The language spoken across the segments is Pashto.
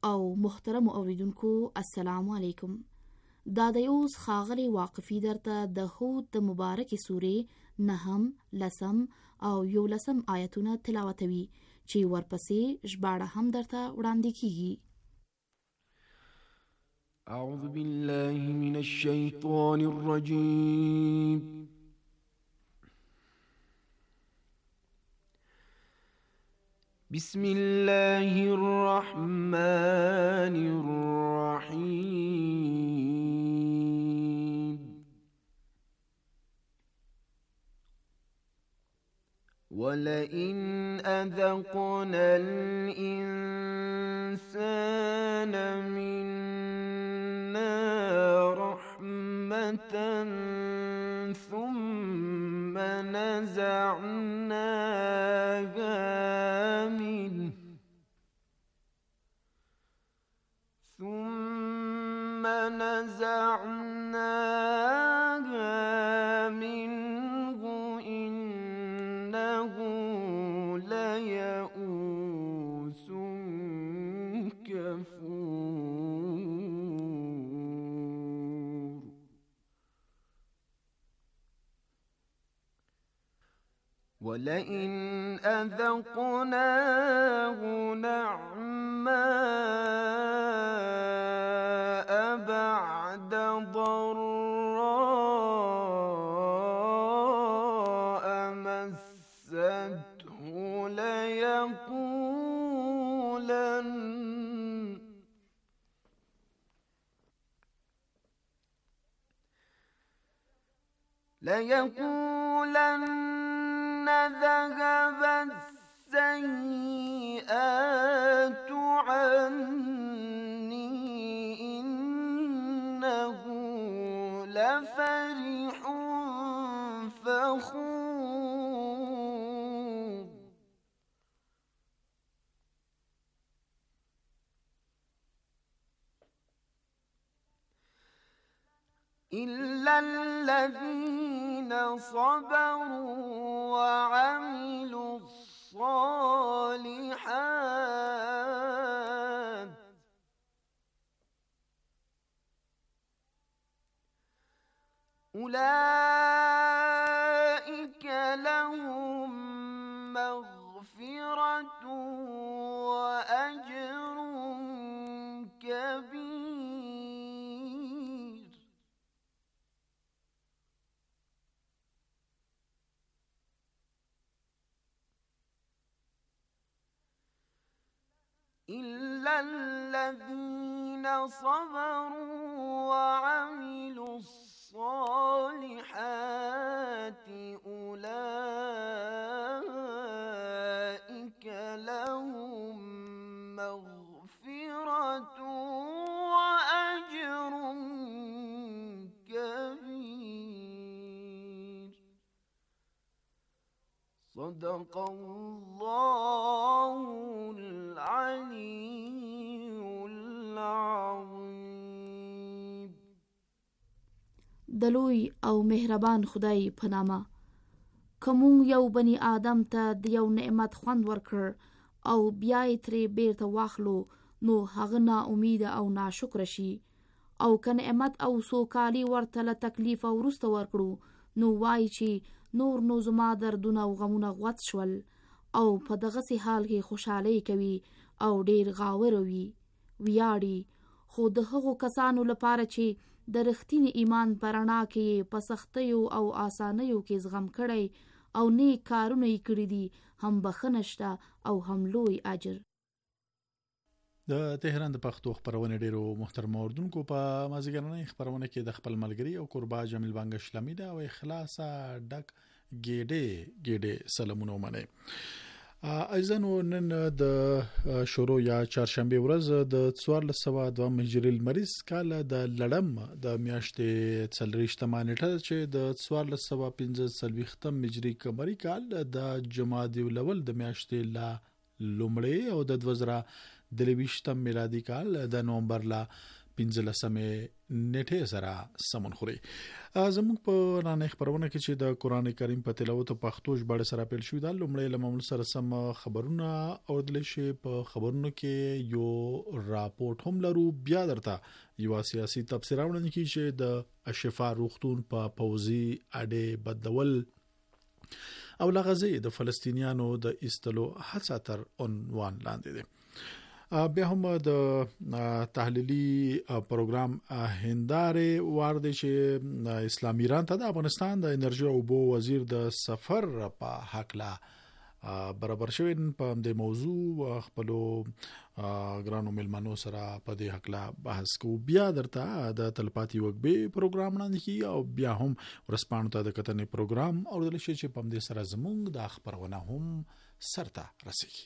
او محترم اوریدونکو السلام علیکم. دا د یوز خاغلی واقفی درته د هود د مبارکی سوره 9 10 او 11 آیتونه تلاوتوي چې ورپسې ژباړه هم درته وړاندې کیږي. اعوذ بالله من الشیطان الرجیم. بسم الله الرحمن الرحيم. ولئن أذقنا الإنسان منا رحمة ثم نزعناها منه إنه ليئوس كفور. ولئن أذقناه نعماء بعد ضراء مسته ليقولن ذهب السيئات عني إنه لفرح فخور. إلا الذين صبروا وعملوا الصالحات أولئك لهم مغفرة وأجر كبير. إلا الذين صبروا وعملوا الصالحات أولئك لهم مغفرة وأجر كبير. صدق الله العلي العظيم. دلوی او مهربان خدای په نامه. کوم یو بنی آدم ته د یو نعمت خوند ورکړ او بیا یې ترې بیرته واخلو نو هغه نا امید او ناشکر شي، او که نعمت او سوکالي ورته له تکلیف او وروسته ورکړو نو وایي چې نور نو زما دردونه او غمونه غوڅ شول، او په دغسې حال کې خوشحالي کوي او ډیر غاور ویاړي. خو د هغو کسانو لپاره چې د رښتیني ایمان په رڼا کې په سختیو او آسانیو کې زغم کړی او نیک کارونه یې کړي دي هم بخښنه شته او هم لوی اجر. د تهران د پښتو خبرونه ډیرو محترم اوردونکو په مازیګرنۍ خبرونه کې د خپل ملګری او قربا جمیل بانګ شلمی دا او اخلاصا ډک ګېډه سلامونه ومنه. ایزنو نن د شروع یا چهارشنبه ورځ د 1402 هجری المریض کال د لړم د میاشتې 30 نیټه چې د 1415 هجری قمری کال د جمادی الاول د میاشتې لا لومړی او د 2023 میلادي کال د نومبر لا 15 نیټه سره سمون خوري. زموږ په رانه خبرونه کې چې د قران کریم په تلاوت او پښتو ژبه سره پیل شوې ده، لومړی لممل سره سم خبرونه او د لشي په خبرونو کې یو راپورټ هم لرو. بیا درته یو سیاسي تفسیر وړاندې کی چې د اشفا روغتون په پوزي اډې بدول او لغزه د فلسطینیانو د استلو هڅه تر عنوان لاندې ده. بیا هم د تحلیلی پروګرام هنداره ورده چې اسلامي ایران ته د افغانستان د انرژي او بو وزیر د سفر په حق لا برابر شوی په دې موضوع خپل ګرانو ملمنو سره په دې حق لا بحث کو. بیا درته د تلپاتي وګبي پروګرام وړاندې کی او بیا هم ورسپانو ته د کتنې پروګرام او د لشي چې په دې سره زمونږ د خبرونه هم سرته رسیږي.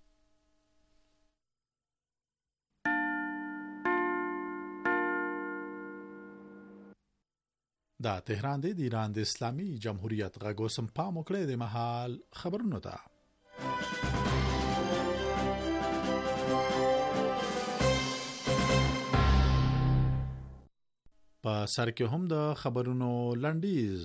دا تهران دی د ایران د اسلامي جمهوریت غږ سم پام وکړي د محل خبرونه ده. په سر کې هم د خبرونو لنډیز.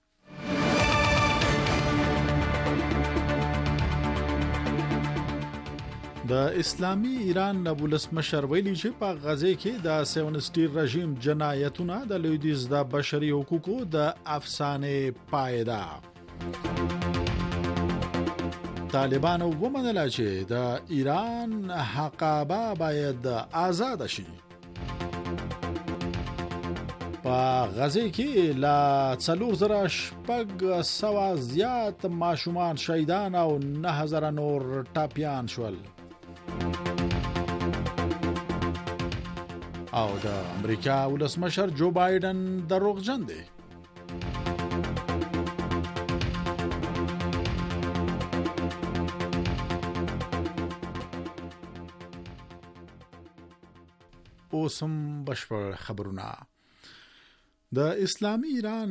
د اسلامي ایران ولسمشر ویلي چې په غزه کې د سیونسټي رژیم جنایتونه د لویدیز د بشري حقوقو د افسانې پایده. طالبانو ومنل چې د ایران حقابه باید آزاد شي. په غزه کې لا 4000 زیات ماشومان شهیدان او 9000 نور ټاپیان شول. او د امریکا ولسمشر جو بایدن دروغجن دی. اوسم بشپړ خبرونه. د اسلامي ایران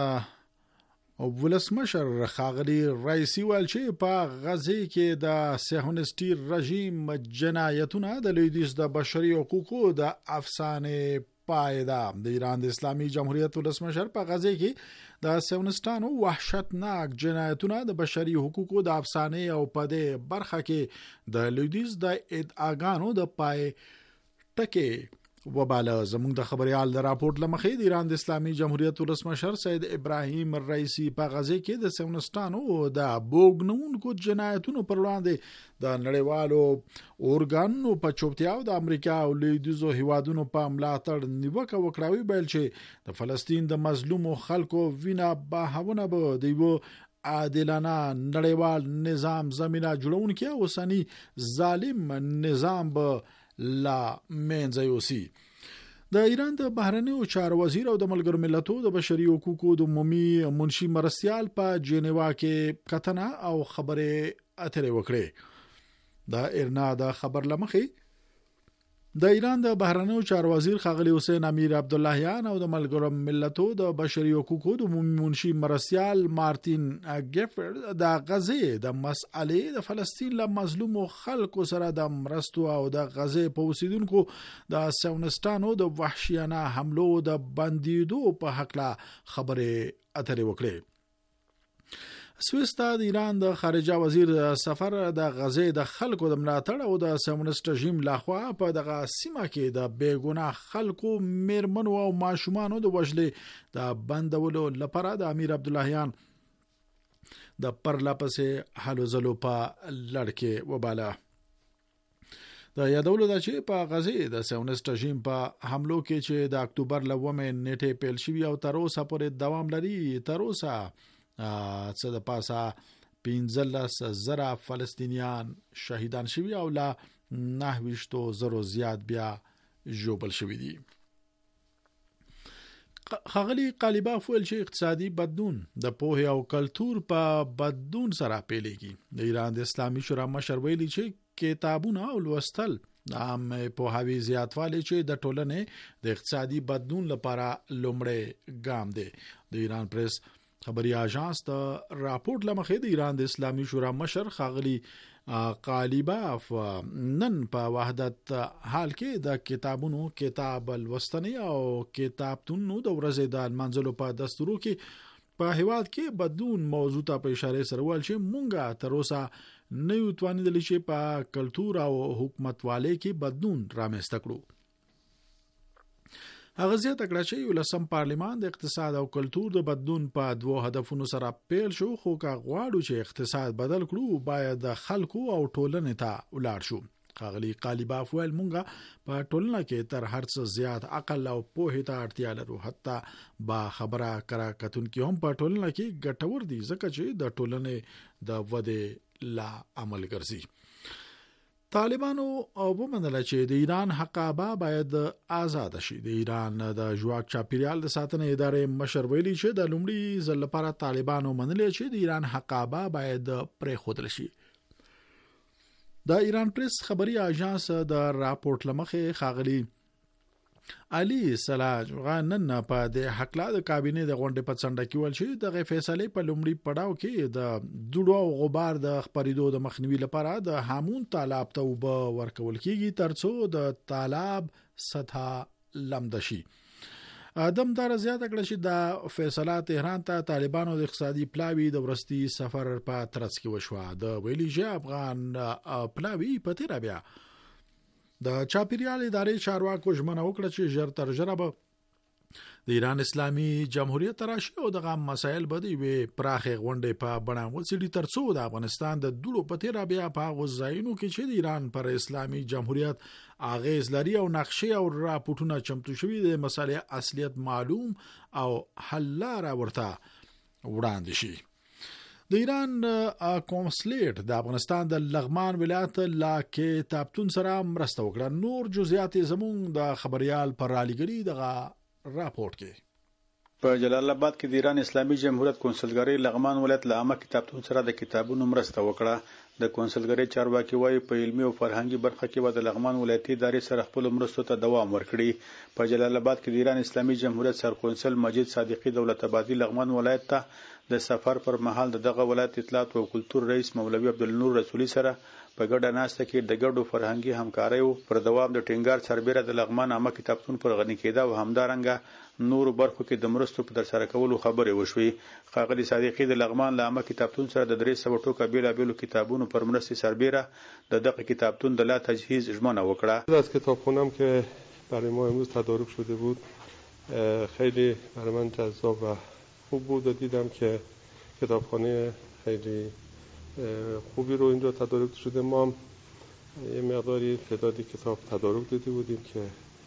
ولسمشر خاغلی رئیسی ویل چې په غزه کې د صهیونیستي رژیم جنایتونه د لویدیځ د بشري حقوقو د افسانې پایده. د ایران د اسلامي جمهوریت ولسمشر په غزه کې د صهیونیستانو وحشتناک جنایتونه د بشري حقوقو د افسانې او په دې برخه کې د لویدیځ د ادعاګانو د پای ټکي وباله. زموږ د خبريال د راپورټ لمخې د ایران د اسلامي جمهوریت ولسمشر سید ابراهیم رئیسی په غزه کې د صهیونیستانو د بوګنونکو جنایتونو پر وړاندې د نړیوالو اورګانونو په چوپتیا او د امریکا او لویدیځو هیوادونو په ملاتړ نیوکه وکړاوی بل چې د فلسطین د مظلومو خلکو وینا بهونه به دیو عادلانه نړیوال نظام زمينه جوړونکي او سني ظالم نظام به لا منځيوسي. د ایران د بهرنیو چارو وزیر او د ملګرو ملتونو د بشري حقوقو د عمومي منشي مرستيال په جنیوا کې کتنه او خبره اترې وکړه. د ایرنا د خبر لمخې د ایران د بهرنیو چارو وزیر خاغلی حسین امیر عبداللهیان او د ملګرو ملتونو د بشري حقوقو د عمومي منشي مرستيال مارتین ګیفرد د غزه د مسئلې د فلسطین له مظلومو خلکو سره د مرستو او د غزه په اوسیدونکو د صهیونیستانو د وحشیانه حملو د بندیدو په حق لا خبره اترې وکړه. سویس ته د ایران د خارجه وزیر سفر د غزه د خلکو د ملاتړ او د سیمونست رژیم لخوا په دغه سیمه کې د بیګناه خلکو میرمنو او ماشومانو د وژلې د بندولو لپاره د امیر عبداللهیان د پرلپسې حلو زلو په لړ کې وباله. د یادولو د چې په غزه د سیمونست رژیم په حملو کې چې د اکتوبر 9 نیټه پیل شوی او تر اوسه پورې دوام لري، تر اوسه څه د پاسه 15,000 فلسطینیان شهیدان شوی او لا 9,000 زیات بیا جوبل شوی دي. خاغلی قالیباف ویل چې اقتصادي بدلون د پوهه او کلچر په بدلون سره پیلېږي. د ایران د اسلامي شورا مشر ویلي چې کتابونه او لوستل عام پوهاوی زیاتوالی چې د ټولنې د اقتصادي بدلون لپاره لومړی ګام دی. د ایران پریس خبري اژانس ته راپورټ لمخې د ایران د اسلامي شورا مشر خاغلی قالیباف نن په وحدت حال کې د کتابونو کتاب الوستنی او کتابتونو د ورځې د منځلو په دستورو کې په هیواد کې بدلون موضوع ته په اشاره سره ول چې مونږه تر اوسه نه یو توانیدل چې په کلچر او حکومتوالۍ کې بدلون رامنځته کړو. هغه زیاته کړه چې یو لسم پارلیمان د اقتصاد او کلچر د بدلون په دوه هدفونو سره پیل شو، خو که غواړو چې اقتصاد بدل کړو باید د خلکو او ټولنې ته ولاړ شو. ښاغلي قالیباف ویل مونږه په ټولنه کې تر هر څه زیات عقل او پوهې ته اړتیا لرو، حتی با خبره کرا کتونکي هم په ټولنه کې ګټور دي ځکه چې د ټولنې د ودې لا عمل ګرځي. طالبانو ومنله چې د ایران حقابه باید آزاد شي. د ایران د ژواک چاپیریال د ساتنې ادارې مشر ویلي چې د لومړي ځل لپاره طالبانو منلي چې د ایران حقابه باید پرېښودل شي. د ایران پریس خبري اژانس د راپورټ لمخې ښاغلي علي سلاج غنن په د حقلا د کابینې د غونډې په څنډه کې ول چې د فیصلې په لومړي پړاو کې د دوړو او غبار د خپرېدو د مخنیوي لپاره د هامون تالاب ته وب ورکول کیږي ترڅو د تالاب سطح لمد شي. دمدار زیاته کړه چې د فیصله تهران ته طالبانو د اقتصادي پلاوی د ورستي سفر په ترڅ کې وشو. د ویلي چې افغان پلاوی په تیر بیا د چاپیریال ادارې چارواکو ژمنه وکړه چې ژر تر ژره به د ایران اسلامي جمهوریت راشي او دغه مسایل به د پراخې غونډې په بڼه وڅېړي ترڅو د افغانستان د دوړو په تیر بیا په هغو ځایونو کې چې د ایران پر اسلامي جمهوریت اغیز لري او نقشې او راپورټونه چمتو شوي د مسالې اصلیت معلوم او حل لاره ورته وړاندې شي. د ایران کونسلیټ د افغانستان د لغمان ولایت لا کتابتون سره مرسته وکړه. نور جزئیات زموږ د خبريال پر رالیګری دغه راپورټ کې. په جلال آباد کې د ایران اسلامي جمهوریت کونسلګری لغمان ولایت له عامه کتابتون سره د کتابونو مرسته وکړه. د کونسلګری چارواکي وايي په علمي او فرهنګي برخه کې به د لغمان ولایتي ادارې سره خپل مرستو ته دوام ورکړي. په جلال آباد کې د ایران اسلامي جمهوریت سرقونسل مجید صادقی دولت آبادی لغمان ولایت ته د سفر پر مهال دغه ولایت اطلاعات او کلچر رئیس مولوی عبدالنور رسولی سره په ګډه ناسته کې د ګډو فرهنګي همکاریو پر دوام د ټینګار سربېره د لغمان عامه کتابتون پر غني کېده او همدارنګه نور برخو کې د مرستو په ترسره کولو خبرې وشوې. ښاغلي صادقی د لغمان له عامه کتابتون سره د 300 ټوکه بیلابیلو کتابونو پر مرستې سربېره د دغه کتابتون د لا تجهیز ژمنه وکړه. از کتابخونه‌ام که برای ما امروز تدارک شده بود خیلی برای من جذاب و خوب بود و دیدم که کتابخانه خیلی خوبی رو اینجا تدارک شده. ما یه مقداری تعدادی کتاب تدارک دیده بودیم که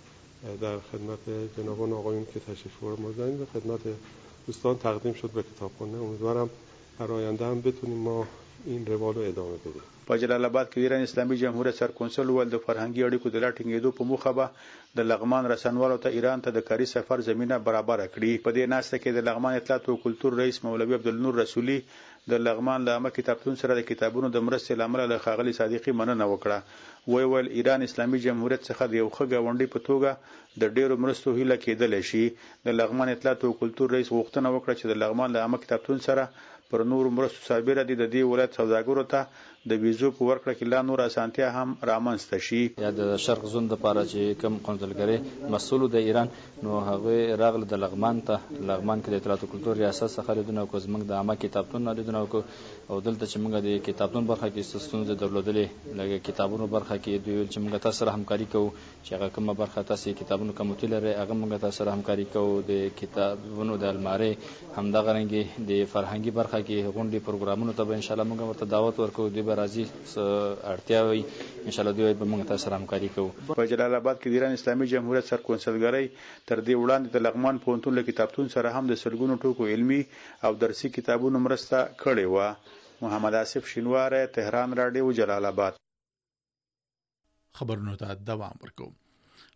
در خدمت جنابان آقایون که تشریف فرمودند و خدمت دوستان تقدیم شد به کتابخانه. امیدوارم در آینده هم بتونیم ما این روال رو ادامه بدیم. په جلال آباد کې ایران اسلامي جمهوریت سرقونسل ول د فرهنګي اړیکو د لا ټینګېدو په موخه به د لغمان رسنوالو ته ایران ته د کاري سفر زمينه برابر کړي. په دې ناسته کې د لغمان اطلاعات او کلچر رئیس مولوی عبدالنور رسولی د لغمان له عامه کتابتون سره د کتابونو د مرستې لامل له ښاغلي صادقی مننه وکړه. ویل ایران اسلامي جمهوریت څخه د یو ښه ګاونډي په توګه د ډیرو مرستو هیله کېدل شي. د لغمان اطلاعات او کلچر رئیس غوښتنه وکړه چې د لغمان له عامه کتابتون سره پر نور مرستو سربېره د دې ولایت سوداګرو ته د ویزو په ورکړه کې لا نور اسانتیا هم رامنځته شي. یا د شرق زون د پاره چې کم قونسلګری مسؤل د ایران نو هغه راغله د لغمان ته لغمان کې د اطلاعات او کلچر ریاست څخه لیدنه کو زمنګ د عامه کتابتون لیدنه کو او دلته چې موږ د کتابتون برخه کې ستونزې درلودلې لکه کتابونو برخه کې دوی چې موږ تاسو سره همکاري کوو چې هغه کومه برخه تاسو کتابونو کومتي لري هغه موږ تاسو سره همکاري کوو. د کتابونو د الماری همدغه رنګي د فرهنګي برخه کې غونډې پروګرامونو ته ان شاء الله موږ ورته دعوت ورکوو. دوی به راځي اړتیا وي ان شاء الله دوی به موږ تاسو سره همکاري کوو. په جلال آباد کې د ایران اسلامي جمهوریت سرکونسلګری تر دې وړاندې د لغمان پوهنتون له کتابتون سره هم د سلګونو ټوکو علمي او درسي کتابونو مرسته کړې و. محمد آصف شینواره، تهران رادیو، جلال آباد. خبرونو ته دوام ورکوم.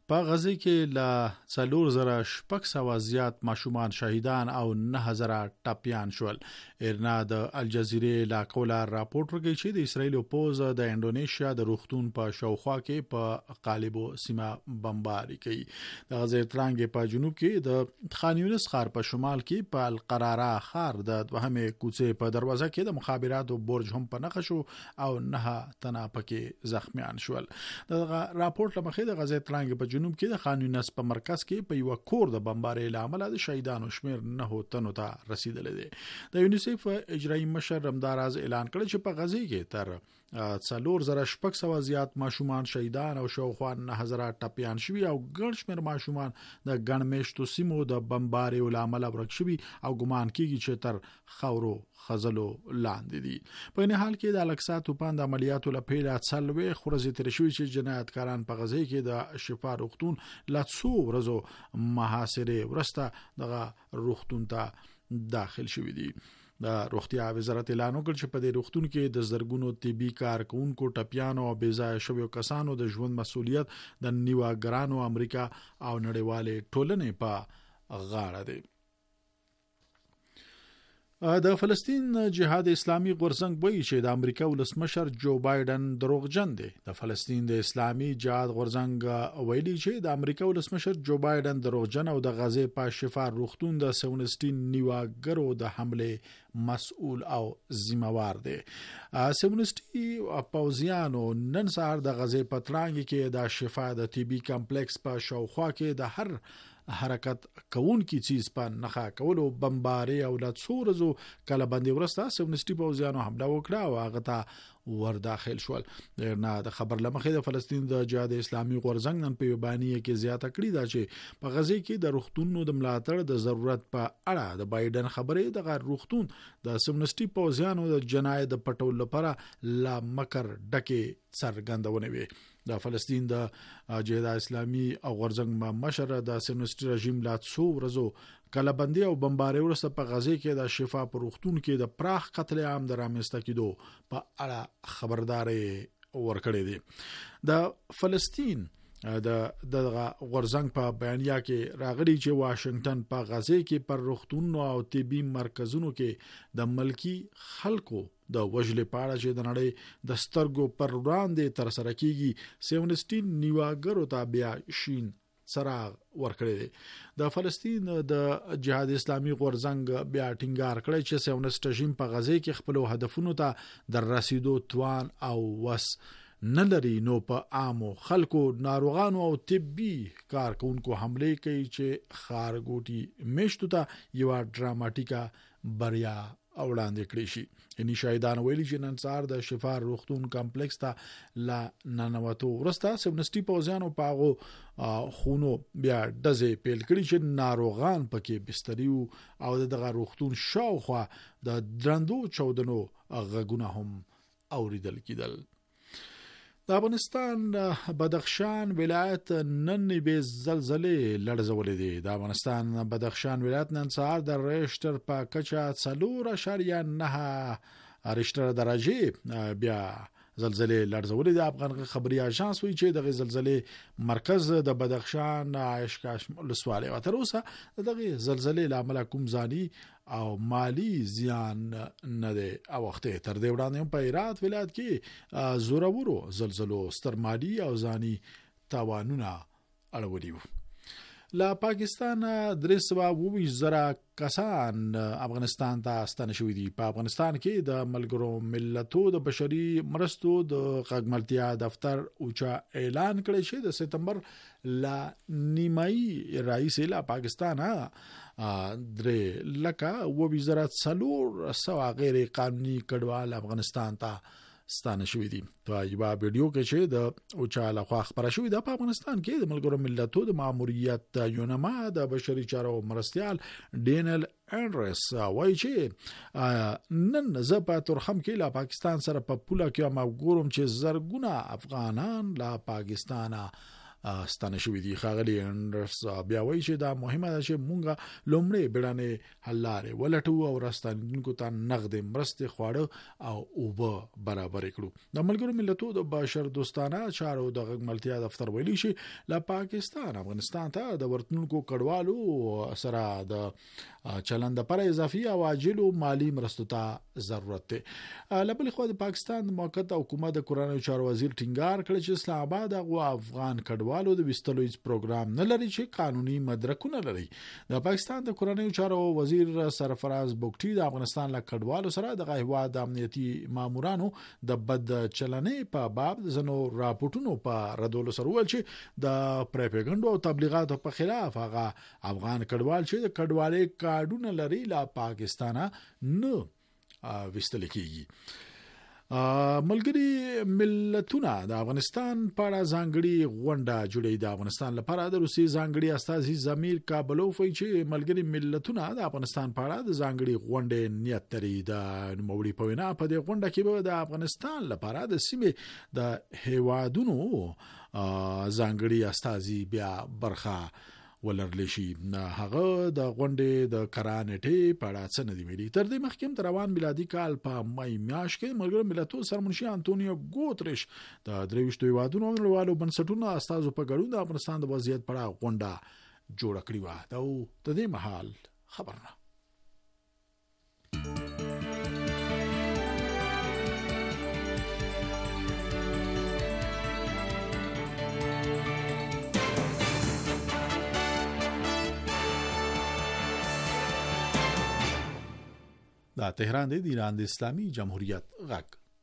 په غزه کې لا 4000 زیات ماشومان شهیدان او 9000 ټپيان شول. ارنا د الجزیره لا کوله راپورټ ورکړي چې د اسرایل پوز د انډونیشیا د روغتون په شاوخوا کې په قالبو سیمه بمباري کوي. د غزه ترانګ په جنوب کې د خان یونس ښار په شمال کې په القراره ښار د دوهمه کوڅې په دروازه کې د مخابراتو برج هم په نښه شو او 9 تنه پکې زخمیان شول. د راپورټ لمخې د غزه ترانګ په جنوب کې د خان یونس په مرکز کې په یو کور د بمبارۍ لامل د شهیدانو شمیر 9 تنو ته رسیدلی دی. د یونیسف اجرایی مشر رمداراز اعلان کړ چې په غزه کې تر 4000 زیات ماشومان شهیدان او شاوخوا 9000 ټپيان شوي او ګڼ شمیر ماشومان د ګڼمېشتو سیمو د بمبارۍ لامل ورک شوي او ګمان کیږي چې تر خاورو خزلو لاندې دي. په نه حال کې د الاقصی توپان د عملیاتو لپاره څلوي خورزي تر شوی چې جنایتکاران په غزه کې د شفا روغتون لاتسو ورځو محاصره ورسته دغه روغتون ته داخل شوی دي. د روغتیا وزارت اعلان وکړ چې په دې روغتون کې د زرګونو طبي کارکونکو ټپيانو او بېځایه شویو کسانو د ژوند مسؤلیت د نیواګرانو امریکا او نړیوالې ټولنې په غاړه دی. د فلسطین جهاد اسلامي غورځنګ وایي چې د امریکا ولسمشر جو بایدن دروغجن دی. د فلسطین د اسلامي جهاد غورځنګ ویلي چې د امریکا ولسمشر جو بایدن دروغجن او د غزه په شفا روغتون د سیونستین نیواګرو د حمله مسؤل او ذمہوار دی. سیونستی پوځیانو نن سهار د غزه په ترانګ کې د شفا د طبي کمپلیکس په شاوخوا کې د هر حرکت کون کی چیز په نخا کولو بمباري او د څورزو کله باندې ورسته سیونستی پوځیانو حمله وکړه او هغه ته ور داخل شول. نه د خبر لمخې د فلسطین د جهاد اسلامي غورځنګ نن په بیانیه کې زیاته کړې ده چې په غزه کې د روغتونونو د ملاتړ د ضرورت په اړه د بایدن خبرې د روغتون د سیونستی پوځیانو د جنایت د پټول لپاره لا مکر ډکه څرګندونه وي. د فلسطین د جهاد اسلامي او غورځنګ مشر د سیونستی رژیم لا څو ورځو کلهبندي او بمباري ورسته په غزه کې د شفا پروختون کې د پراخ قتل عام د رامنځته کېدو په اړه خبرداري ورکړې دي. د فلسطین د غورځنګ په بیانیه کې راغلي چې واشنگټن په غزه کې پر روغتونونو او طبي مرکزونو کې د ملکی خلکو د وجلې پاړه چې د نړۍ د سترګو پر وړاندې تر سره کیږي سیونستین نیواګرو ته بیا شین څراغ ورکړی دی. د فلسطین د جهاد اسلامي غورځنګ بیا ټینګار کړی چې سیونست رژیم په غزه کې خپل هدفونو ته د رسیدو توان او وس نه لري، نو په عامو خلکو، ناروغانو او طبي کارکونکو حمله کوي چې خارګوټي میشتو ته یو ډراماټیکه بریا وړاندې کړی شي. یعنی شاهدان ویلي چې نن سهار د شفا روغتون کمپلیکس ته لا ننوتو ورسته سیونستی پوځیانو په هغو خونو بیا ډزې پیل کړي چې ناروغان پکې بستري او دغه روغتون شاوخوا د درندو چودنو غږونه هم اوریدل کېدل. د افغانستان بدخشان ولایت نن به زلزلې لړزولې دي. د افغانستان بدخشان ولایت نن سهار د ریشتر په کچه 4.9 ریشتر درجه بیا زلزلې لړزولې دي. افغان خبري اژانس وایي چې د زلزلې مرکز د بدخشان عشقاش ولسوالۍ او تر اوسه دغه زلزلې لامل کوم ځاني او مالی زیان نه دی. او وخت تر دې وړاندې په هرات ولایت کې زورورو زلزلو ستر مالی او ځاني تاوانونه اړولي وو. لا پاکستان 320,000 کسان افغانستان ته ستنه شوي دي. په افغانستان کې د ملګرو ملتو د بشري مرستو د غږملتیا دفتر اوچا اعلان کړی چې د سپتمبر لا نیمایي رئیس لا پاکستان 3,20,400 غیر قانوني کډوال افغانستان ته ستانه شوی دي. په یو ویډیو کې چې د اوچا لخوا خبره شوې ده، په افغانستان کې د ملګرو ملتو د ماموریت یونما د بشري چارو مرستيال ډینل انډرس وایي چې نن زه په تورخم کې لا پاکستان سره په پوله کې ما ګورم چې زرګونه افغانان لا پاکستان ستانه شوې دي. ښاغلي انډرس بیا وایي چې دا مهمه ده چې مونږه لومړی بیړنۍ حل لارې ولټو او راستنیدونکو ته نقد مرستې خواړه او اوبه برابر کړو. د ملګرو ملتونو د بشر دوستانه چارو د غږملتیا دفتر ویلي چې له پاکستان افغانستان ته د ورتلونکو کډوالو سره د چلند پر اضافي او عاجل مالی مرستو ته ضرورت ده. لبل خو د پاکستان موقته حکومت د کورنۍ چارو وزیر ټینګار کړ چې اسلام آباد او افغان کډوالو د وستلو هیڅ پروګرام نه لري چې قانوني مدرکونه لري. د پاکستان د کورنۍ چارو وزیر سرفراز بوګټي د افغانستان له کډوالو سره د هیواد د امنیتي مامورانو د بد چلنې په باب زنو راپورټونو په ردولو سره ویل چې د پروپاګاندا او تبلیغاتو په خلاف هغه افغان کډوال چې د کډوالۍ کارډونه لري له پاکستانه نه وستل کیږي. ملګری ملتونه د افغانستان په اړه ځانګړي غونډه جوړې. د افغانستان لپاره د روسي ځانګړي استازي زمیر کابلوف چې ملګری ملتونه د افغانستان په اړه د ځانګړي غونډې نیت لري. د نوموړي په وینا په دې غونډه کې به د افغانستان لپاره د سیمې د هیوادونو ځانګړي استازي بیا برخه ولرلی شي. هغه د غونډې د کرانټي په اړه څه نه دی ویلي. تر دې مخکې تر روان میلادي کال په مای میاشت کې ملګرو ملتونو سرمنشي انټونیو ګوتریش د 23 هیوادونو نړیوالو بنسټونو استازو په ګډون د افغانستان د وضعیت په اړه غونډه جوړه کړې و. دا د دې مهال خبرونه. دا تهران دی د ایران د اسلامي جمهوریت غږ.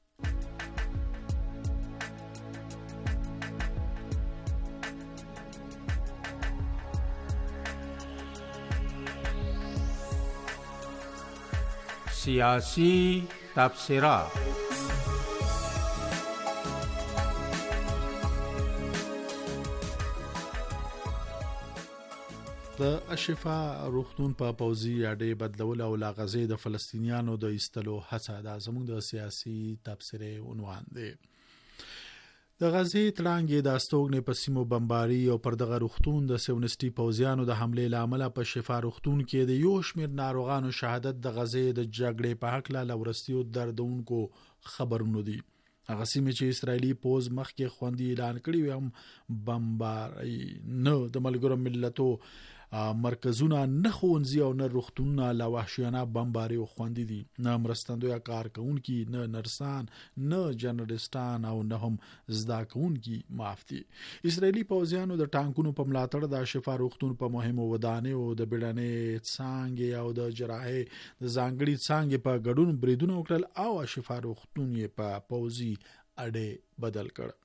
سیاسی تبصرات. د اشفا روغتون په پوزي اډې بدلول او لا غزې د فلسطینیانو د ایستلو هڅه ده زموږ د سیاسي تبصره عنوان دی. د غزې تړانګې د استوګنې په سیمو بمباري او پر دغه روغتون د سیونسټي پوزیانو د حمله لامل په شفا روغتون کې د یو شمېر ناروغانو شهادت د غزې د جګړې په حق لا ورستیو دردونکو خبرونه دي. هغه سیمه چې اسرایلی پوز مخکې خوندي اعلان کړی هم بمباري نه د ملګرو ملتو مرکزونه نه خونځي او نه روغتونونه لا وحشیانه بمباري او خوندي دي. نه مرستندوی کارکونکي، نه نرسان، نه جنرالستان او نه هم زده کوونکي معاف دي. اسرایلی پوځیانو د ټانکونو په ملاتړ د شفا روغتون په مهمو ودانیو د بیړنۍ څانګې او د جراحي د ځانګړي څانګې په ګډون بریدونه وکړل او شفا روغتون یې په پوځي اډې بدل کړ.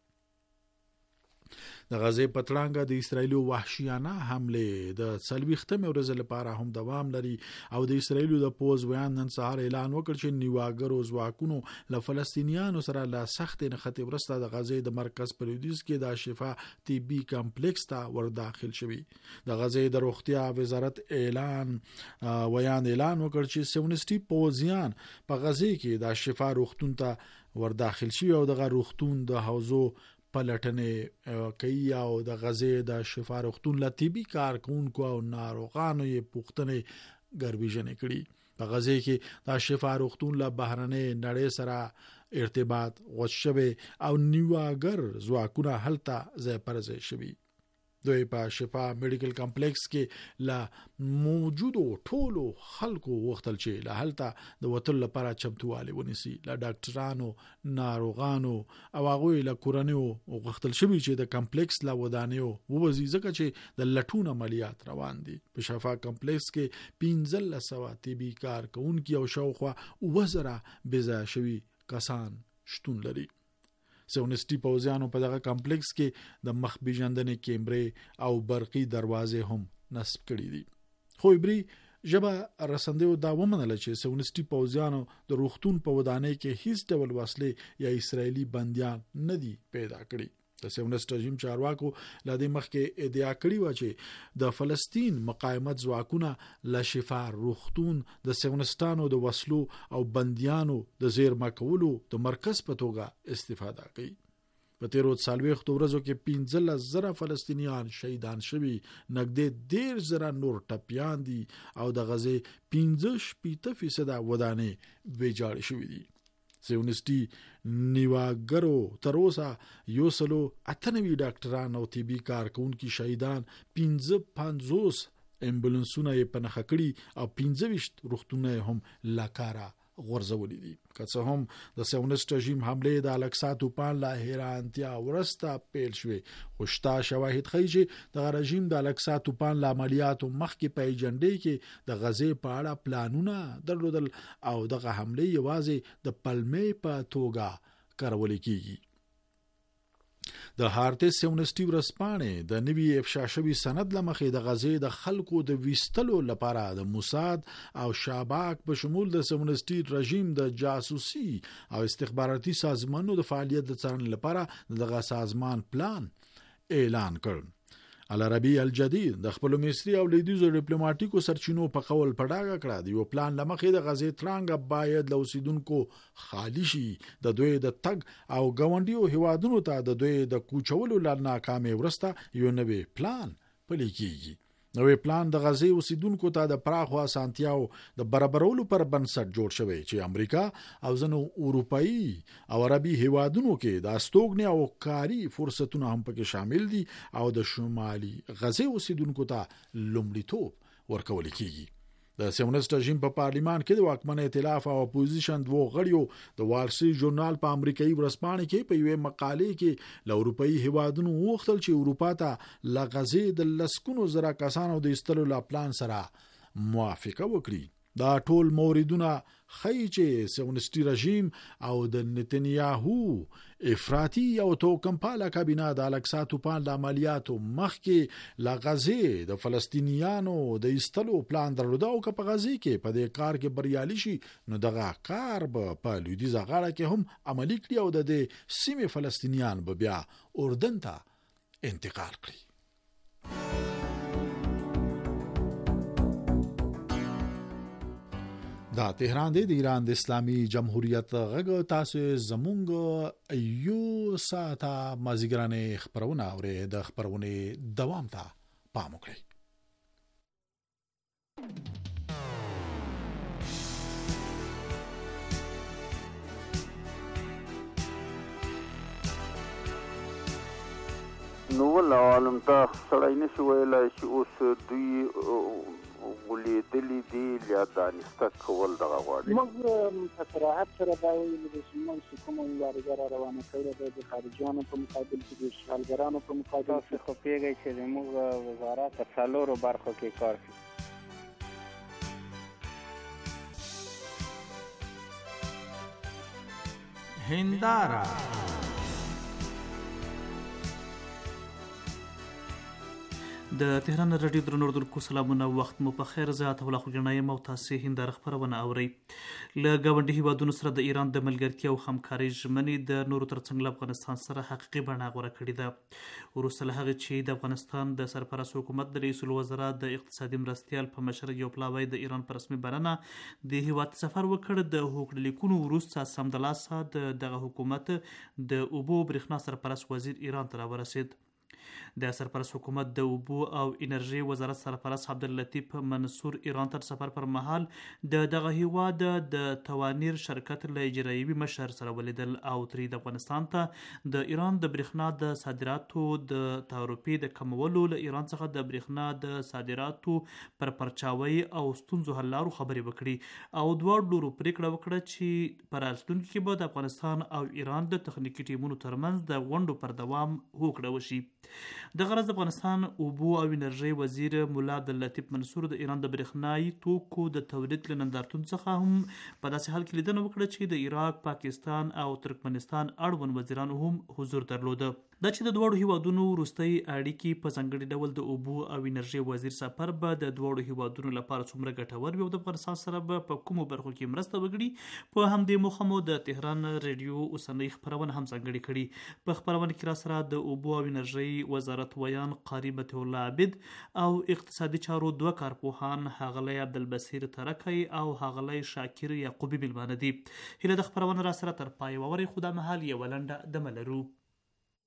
د غزې په تړانګه د اسرایلی وحشیانه حمله د څلوېښتمې ورځې لپاره هم دوام لري او د اسرایلی د پوز ویان نن سهار اعلان وکړ چې نیواګرو ځواکونو له فلسطینیانو سره له سخت نښتې وروسته د غزې د مرکز په لویدیځ کې د شفا طبي کمپلیکس ته ورداخل شوی. د غزې د روغتیا وزارت اعلان وکړ چې سیونسټي پوزیان په غزې کې د شفا روغتون ته ورداخل شي او د روغتون د حوزو پلټنې کوي او د غزې د شفا روغتون له طبي کارکونکو او ناروغانو یې پوښتنې ګربیژنې کړي. په غزې کې د شفا روغتون له بهرنۍ نړۍ سره ارتباط غوڅ شوی او نیواګر ځواکونه هلته ځای پر ځای شوي. دوی په شفا میډیکل کمپلیکس کې له موجودو ټولو خلکو وغوښتل چې له هلته د وتلو لپاره چمتووالی ونیسي. له ډاکټرانو، ناروغانو او هغوی له کورنیو وغوښتل شوي چې د کمپلیکس له ودانیو ووځي ځکه چې د لټون عملیات روان دي. په شفا کمپلیکس کې 1500 طبي کارکونکي او شاوخوا 2000 بېځایه شوي کسان شتون لري. سیونسټي پوځیانو په دغه کمپلیکس کې د مخ پیژندنې کیمرې او برقي دروازې هم نصب کړي دي. خو عبري ژبه رسندیو دا ومنله چې سیونسټي پوځیانو د روغتون په ودانۍ کې هیڅ ډول وسلې یا اسرایلی بندیان نه دي پیدا کړي. د سیونسټ رژیم چارواکو لدې مخکې ادعا کړې و چې د فلسطین مقاومت ځواکونه له شفا روغتون د سیونسټانو د وسلو او بندیانو د زیرمه کولو د مرکز په توګه استفاده کوي. په تیرو 40 ورځو کې 15,000 فلسطینیان شهیدان شوي، نږدې 10,000 نور ټپیان دي او د غزې 15% ودانې ویجاړې شوې دي. سیونسټي نیواګرو تر اوسه 198 ډاکټران او طبي کارکونکي شهیدان، 55 امبولانسونه یې په نښه کړي او 25 روغتونونه هم لا کاره غورځولي دي. که څه هم د سیونست رژیم حملې د الاقصی توپان لا حیرانتیا ورسته پیل شوې، خو شته شواهد ښیي چې دغه رژیم د الاقصی توپان له عملیاتو مخکې په ایجنډې کې د غزې په اړه پلانونه درلودل او دغه حملې یوازې د پلمې په توګه کارول کیږي. د هارتس سیونسټي ورسپانې د نوي افشا شوي سند لمخې د غزې د خلکو د ویستلو لپاره د موساد او شاباک په شمول د سیونسټي رژیم د جاسوسي او استخباراتي سازمانونو د فعالیت د څارنې لپاره دغه سازمان پلان اعلان کړ. العربي الجدید د خپل مصري او لیدیزو ډیپلوماټیکو سرچینو په قول پډاګه کړه د یو پلان لمخې د غزې ترانګ باید له اوسیدونکو خالی شي، د دوی د تګ او ګاونډیو هیوادونو ته د دوی د کوچولو له ناکامۍ وروسته یو نوی پلان پلی کیږي. نوې پلان د غزې اوسیدونکو ته د پراخو اسانتیاو د برابرولو پر بنسټ جوړ شوی چې امریکا او ځینو اروپایي او عربي هیوادونو کې د استوګنې او کاري فرصتونه هم پکې شامل دي او د شمالي غزې اوسیدونکو ته لومړیتوب ورکول کیږي. د سیونست رژیم په پارلیمان کې د واکمن ائتلاف او اپوزیشن دوه غړیو د وال سټریټ ژورنال په امریکایي ورځپاڼه کې په یوې مقالې کې له اروپایي هیوادونو وغوښتل چې اروپا ته له غزې د لسګونو زره کسانو د ایستلو له پلان سره موافقه وکړي. دا ټول موردونه ښیي چې سیونسټي رژیم او د نتنیاهو افراطي او توکمپاله کابینه د الاقصی توپان د عملیاتو مخکې له غزې د فلسطینیانو د ایستلو پلان درلوده او که په غزې کې په دې کار کې بریالي شي نو دغه کار به په لویدیځه غاړه کې هم عملي کړي او د دې سیمې فلسطینیان به بیا اردن ته انتقال کړي. دا تهران دی د ایران د اسلامي جمهوریت غږ، تاسو زمونږ یو ساعته مازیګرانې خبرونه اورئ. د خبرونې دوام ته پام وکړئ. نو ولا عالم ته سړی نشي ویلی چې اوس دوی ولیدلي دي یا دانسته کول دغه غواړي. موږ په صراحت سره دا ویلي دي چې موږ چې کومه مبارزه را روانه کړې ده د خارجیانو په مقابل کې، د اشغالګرانو په مقابل کې. تاسو خو پوهېږئ چې زموږ وزارت په څلورو برخو کې کار کوي. هنداره د تهران رادیو درنو اردوونکو سلامونه، وخت مو په خیر. زه عطا الله خوږنی یم او تاسو هنداره خپرونه اورئ. له ګاونډي هیوادونو سره د ایران د ملګرتیا او همکارۍ ژمنې د نورو ترڅنګ له افغانستان سره حقیقي بڼه غوره کړې ده. وروسته له هغې چې د افغانستان د سرپرست حکومت د رئیس الوزرا د اقتصادي مرستیال په مشر یو پلاوی د ایران په رسمي بلنه د هیواد سفر وکړ، د هوکړې لیکونو وروسته سمدلاسه د دغه حکومت د اوبو برېښنا سرپرست وزیر ایران ته راورسېد. د سرپرست حکومت د اوبو او انرژي وزارت سرپرست عبداللطیف منصور ایران ته سفر پر مهال د دغه هیواد د توانیر شرکت له اجرایوي مشر سره ولیدل او ترې د افغانستان ته د ایران د برېښنا د صادراتو د تعرفې د کمولو، له ایران څخه د برېښنا د صادراتو پر پرچاوۍ او ستونزو حل لارو خبرې وکړي او دواړو لورو پرېکړه وکړه چې په راتلونکي کې به د افغانستان او ایران د تخنیکي ټیمونو ترمنځ د غونډو پر دوام هوکړه وشي. د غرض د افغانستان اوبو او انرژي وزیر مولا عبداللطیف منصور د ایران د برېښنایي توکو د تولید له نندارتون څخه هم په داسې حال کې لیدنه وکړه چې د عراق، پاکستان او ترکمنستان اړوند وزیرانو هم حضور درلوده. دا چې د دواړو هیوادونو وروستۍ اړیکې په ځانګړي ډول د اوبو او انرژي وزیر سفر به د دواړو هیوادونو لپاره څومره ګټور وي او د افغانستان سره به په کومو برخو کې مرسته وکړي، په همدې موخه مو د تهران ریډیو اوسنۍ خپرونه هم ځانګړې کړي. په خپرونه کې راسره د اوبو او انرژي وزارت ویان قاری مطیع الله عابد او اقتصادي چارو دوه کارپوهان ښاغلی عبدالبصیر ترکی او ښاغلی شاکر یعقوبي میلمانه دي. هیله د خپرونه راسره تر پای واورئ، خو دا مهال یوه لنډه دمه لرو.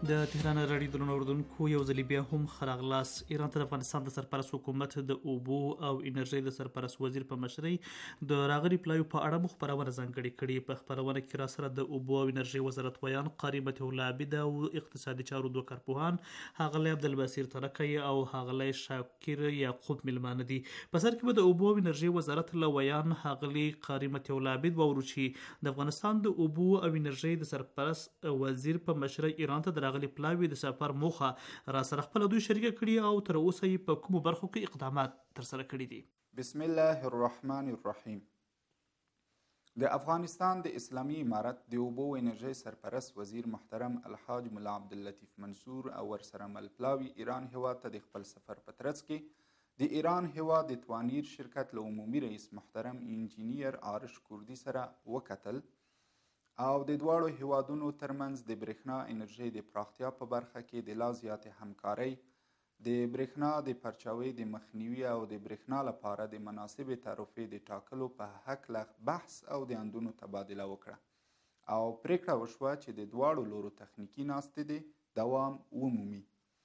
د تهران راډیو درنو اوریدونکو یو ځل بیا هم ښه راغلاست. ایران ته د افغانستان د سرپرست حکومت د اوبو او انرژۍ د سرپرست وزیر په مشرۍ د راغلي پلایو په اړه مو خپرونه ځانګړې کړې. په خپرونه کې را سره د اوبو او انرژۍ وزارت ویان قاری مطیع الله عابد او اقتصادي چارو دوه کارپوهان ښاغلی عبدالبصیر ترکی او ښاغلی شاکر یعقوب میلمانه دي. په سر کې به د اوبو او انرژۍ وزارت له ویان ښاغلي قاری مطیع الله عابد واورو چې د افغانستان د اوبو او انرژۍ د سرپرست وزیر په مشرۍ ایران ته د راغلي پلاوي د سفر موخه را سره خپل دوی شریکه کړي او تر اوسه یې په کومو برخو کې اقدامات تر سره کړي دي. بسم الله الرحمن الرحیم. د افغانستان د اسلامي امارت د اوبو او انرژۍ سرپرست وزیر محترم الحاج ملا عبداللطیف منصور او ورسره مل پلاوي ایران هیواد ته د خپل سفر په ترڅ کې د ایران هیواد د توانیر شرکت له عمومي رئیس محترم انجینیر آرش کوردي سره وکتل او د دواړو هیوادونو ترمنځ د برېښنا انرژۍ د پراختیا په برخه کې د لا زیاتې همکارۍ، د برېښنا د پرچاوۍ د مخنیوي او د برېښنا لپاره د مناسبې تعرفې د ټاکلو په هکله بحث او د اندونو تبادله وکړه او پریکړه وشوه چې د دواړو لورو تخنیکي ناستې د دوام ومومي.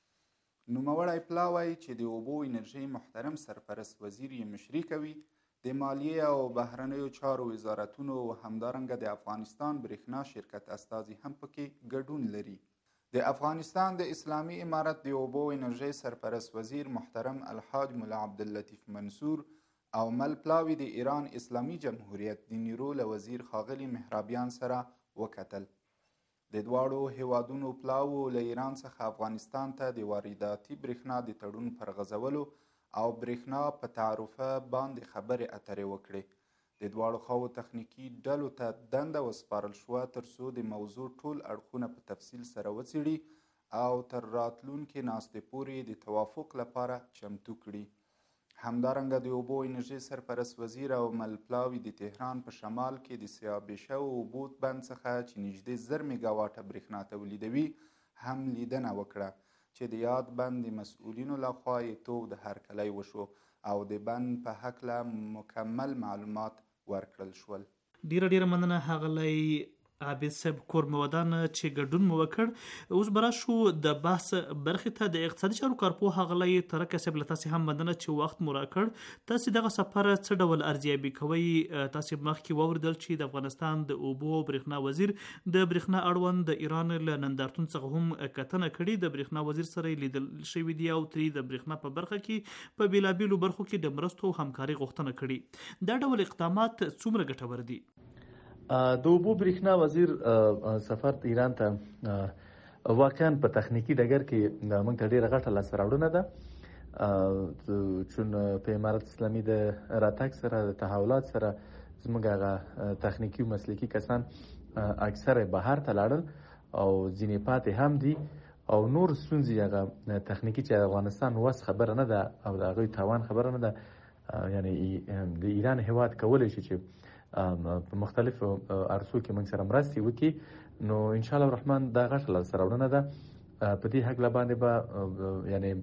نوموړی پلاوی چې د اوبو انرژۍ محترم سرپرست وزیر یې مشري کوي، د مالیې او بهرنیو چارو وزارتونو او همدارنګه د افغانستان برېښنا شرکت استازي هم پکې ګډون لري. د افغانستان د اسلامي امارت د اوبو انرژۍ سرپرست وزیر محترم الحاج ملا عبداللطیف منصور او مل پلاوي د ایران اسلامي جمهوریت د نیرو له وزیر ښاغلي محرابیان سره وکتل. د دواړو هیوادونو پلاوو له ایران څخه افغانستان ته د وارداتي برېښنا د تړون پر غځولو او برېښنا په تعرفه باندې خبرې اترې وکړې. د دواړو خواو تخنیکي ډلو ته دنده وسپارل شوه ترڅو د موضوع ټول اړخونه په تفصیل سره وڅېړي او تر راتلونکې ناستې پورې د توافق لپاره چمتو کړي. همدارنګه د اوبو انرژۍ سرپرست وزیر او مل پلاوي د تهران په شمال کې د سیابیشه اوبو بند څخه چې نږدې 1000 میګاواټه برېښنا تولیدوي هم لیدنه وکړه چې د یاد بند د مسؤلینو لخوا یې توغ د هرکلی وشو او د بند په هکله مکمل معلومات ورکړل شول. ډیره مننه ښاغلی عابد صاحب کور مو ودان چې ګډون مو وکړ. اوس به راشو د بحث برخې ته. د اقتصادي چارو کارپوه ښاغلی ترکی صاحب له تاسې هم مننه چې وخت مو راکړ. تاسې دغه سفر څه ډول ارزیابي کوئ؟ تاسې مخکې واوریدل چې د افغانستان د اوبو او برېښنا وزیر د برېښنا اړوند د ایران له نندارتون څخه هم کتنه کړې. د برېښنا وزیر سره یې لیدل شوي دي او ترې د برېښنا په برخه کې په بېلابېلو برخو کې د مرستو او همکارۍ غوښتنه کړې. دا ډول اقدامات څومره ګټور دي؟ د اوبو برېښنا وزیر سفر ایران ته واقعا په تخنیکی ډګر کې موږ ته ډېره غټه لاسته راوړنه ده. چون په امارت اسلامي د راتګ سره د تحولات سره زموږ هغه تخنیکی او مسلکي کسان اکثره بهر ته لاړل او ځینې پاتې هم دي او نور ستونزې هغه تخنیکی چې افغانستان وس خبره نه ده او د هغوی تاوان خبره نه ده. یعنی د ایران هیواد کولی شي چې په مختلفو عرصو کې موږ سره مرستې وکړي. نو ان شاء الله الرحمن دا غټه لاسته راوړنه ده. په دې هکله باندې به یعنی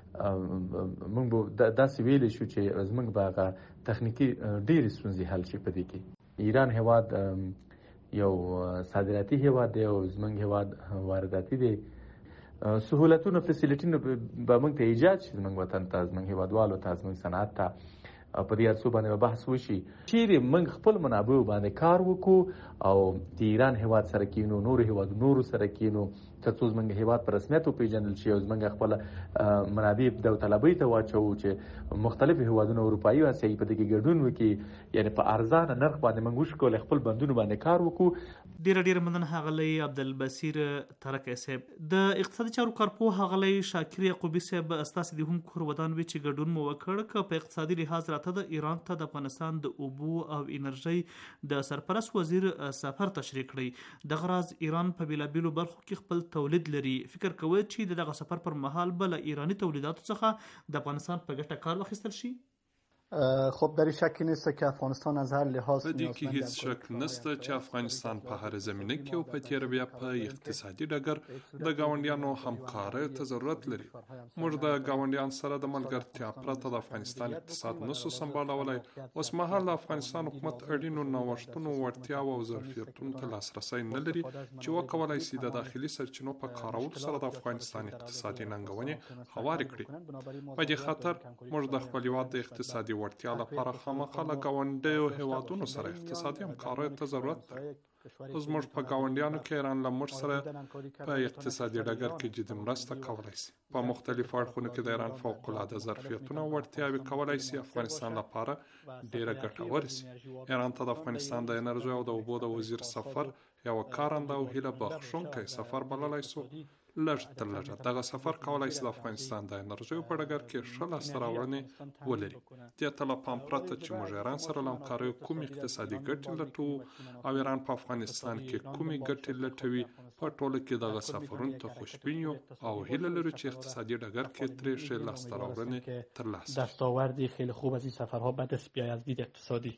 موږ به داسې ویلی شو چې زموږ به هغه تخنیکي ډېرې ستونزې حل شي. په دې کې ایران هیواد یو صادراتي هیواد دی او زموږ هیواد وارداتي دی. سهولتونه فیسیلیټونه به موږ ته ایجاد شي زموږ وطن ته، زموږ هیوادوالو ته، زموږ صنعت ته. په دې ارڅو باندې بحث وشي چیرې موږ خپل منابعو باندې کار وکړو او د ایران هیواد سره کینو، نورو هیوادونو نورو سره کینو ترڅو زموږ هیواد په رسمیت وپېژندل شي او زموږ خپل منابع داوطلبۍ ته واچوو چې مختلف هیوادونه اروپایي او اسیایي په دې کې ګډون وکړي. یعنی په ارزانه نرخ باندې موږ وشکولی خپل بندونو باندې کار وکړو. ډیره مننه ښاغلی عبدالبصیر ترکی صاحب. د اقتصادي چارو کارپوه ښاغلی شاکر یعقوبي صاحب، ستاسې د هم کور ودان وي چې ګډون مو وکړ. که په اقتصادي لحاظ راته د ایران ته د افغانستان د اوبو او انرژۍ د سرپرست وزیر سفر تشریح کړی. دغه راز ایران په بېلابېلو برخو کې خپل تولید لري. فکر کوئ چې دغه سفر پر مهال به له ایراني تولیداتو څخه د افغانستان په ګټه کار واخیستل شي؟ خب در شک نیست که افغانستان از هر لحاظ په دې کې هیڅ شک نشته چې افغانستان په هر زمینه کې او په تیر بیا په اقتصادي ډګر د ګاونډیانو همکارۍ ته ضرورت لري. موږ د ګاونډیان سره د ملګرتیا پرته د افغانستان اقتصاد نشو سمبالولای. اوس مهال د افغانستان حکومت اړینو نوښتونو وړتیاو او ظرفیتونو ته لاسرسی نه لري چې وکولای شي د داخلي سرچینو په کارولو سره د افغانستان اقتصادي ننګونې هوارې کړي. په دې خاطر موږ د خپل هېواد د اقتصادي وړتیا لپاره خامخا له ګاونډیو هېوادونو سره اقتصادي همکاریو ته ضرورت دی. زموږ په ګاونډیانو کې ایران له موږ سره په اقتصادي ډګر کې جدي مرسته کولی شي. په مختلفو اړخونو کې د ایران فوق‌العاده ظرفیتونه او وړتیاوې کولی شي افغانستان لپاره ډېره ګټوره شي. ایران ته د افغانستان د انرژۍ او د اوبو د وزیر سفر یوه کارنده او هیله بخښونکی سفر بللی شو. لږ تر لږه دغه سفر کولی شي د افغانستان د انرژۍ په ډګر کې ښه لاسته راوړنې ولري. دې ته له پام پرته چې موږ ایران سره له همکاریو کومې اقتصادي ګټې لټوو او ایران په افغانستان کې کومې ګټې لټوي، په ټوله کې دغه سفرونو ته خوشبین یو او هیله لرو چې اقتصادي ډګر کې ترې ښې لاسته راوړنې ترلاسه دستاوردی خیلی خوب از این سفرها به دست بیاید از دید اقتصادی.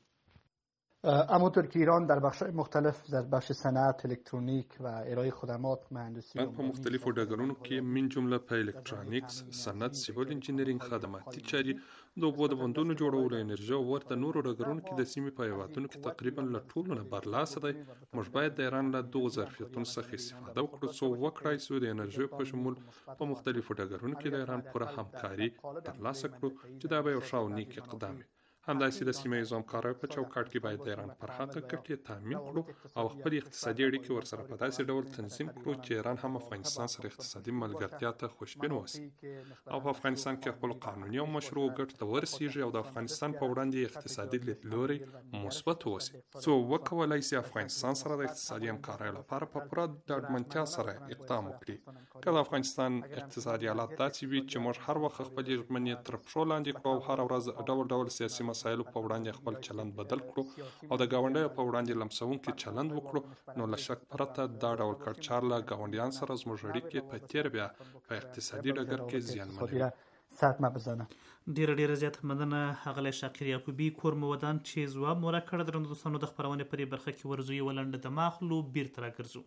همونطور که ایران در بخش‌های مختلف در بخش صنعت، الکترونیک و ارائه خدمات، مهندسی په مختلفو ډګرونو کې من جمله په الکترونیکس، صنعت، سیول انجینرینګ، خدماتي چارې، د اوبو د بندونو جوړولو، انرژي او ورته نورو ډګرونو کې د سیمې په هېوادونو کې تقریبا له ټولو نه برلاسه دی. موږ باید د ایران له دغو ظرفیتونو څخه استفاده وکړو څو وکړای شو د انرژۍ په شمول په مختلفو ډګرونو کې د ایران پوره همکاري ترلاسه کړو چې دا به یو ښه او نیک اقدام وي. همداسې د سیمه ییزو همکاریو په چوکاټ کې باید د ایران پر هغه ګټې تامین کړو او خپل اقتصادي اړیکې ورسره په داسې ډول تنظیم کړو چې ایران هم افغانستان سره اقتصادي ملګرتیا ته خوشبین واوسي او په افغانستان کې خپل قانوني او مشروع ګټو ته ورسیږي او د افغانستان په وړاندې اقتصادي لیدلوري مثبت واوسي څو وکولای شي افغانستان سره د اقتصادي همکاریو لپاره په پوره ډاډمنتیا سره اقدام وکړي. که د افغانستان اقتصادي حالات داسې وي چې موږ هر وخت خپلې ژمنې تر پښو لاندې کړو او هره ورځ ډول ډول سیاسي مسایلو په وړاندې خپل چلند بدل کړو او د ګاونډیو په وړاندې لمسونکي چلند وکړو، نو له شک پرته دا ډول کړچار له ګاونډیان سره زموږ اړیکې په تیر بیا په اقتصادي ډګر کې زیانمنوي. ډیره زیاته مننه ښاغلی شاکر یعقوبي کور مودان چې ځواب مو راکړه. درنو دوستانو د خپرونې په دې برخه کې ورځو یوه لنډه دمه اخلو، بیرته راګرځو.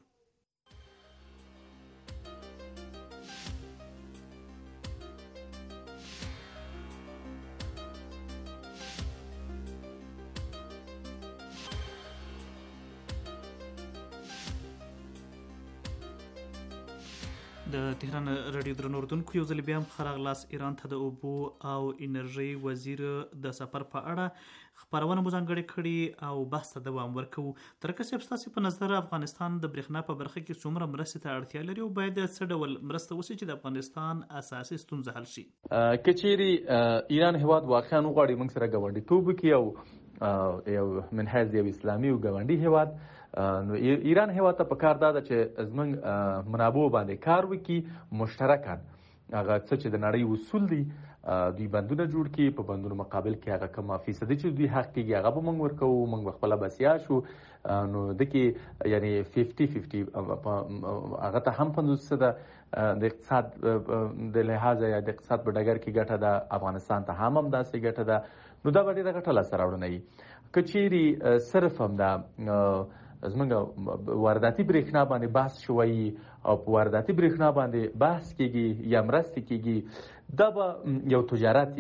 د تهران رادیو درنو اردوونکو یو ځل بیا هم ښه راغلاست. ایران ته د اوبو او انرژۍ وزیر د سفر په اړه خپرونه مو ځانګړې کړې او بحث ته دوام ورکوو. ترکه صاحب ستاسې په نظر افغانستان د برېښنا په برخه کې څومره مرستې ته اړتیا لري او باید څه ډول مرسته وشي چې د افغانستان اساسي ستونزه حل شي؟ که چیرې ایران هېواد واقعا وغواړي موږ سره ګاونډیتوب وکړي او یو من حیث یو اسلامي او ګاونډي هېواد، نو ایران هېواد ته پکار دا ده چې زموږ منابعو باندې کار وکړي، مشترکاً هغه څه چې د نړۍ اصول دي دوی بندونه جوړ کړي، په بندونو مقابل کې هغه کومه فیصدي چې دوی حق کېږي هغه به موږ ورکوو، موږ به خپله بسیا شو. نو د کې یعنی 50-50 هغه ته هم 50% د اقتصاد د لحاظه یا د اقتصاد په ډګر کې ګټه ده، افغانستان ته هم همداسې ګټه ده. نو دا به ډېره ګټه لاسته راوړنه وي. که چیرې صرف هم دا زمونږ وارداتي برېښنا باندې بحث شوی او په وارداتي برېښنا باندې بحث کېږي یا مرستې کېږي، دا به یو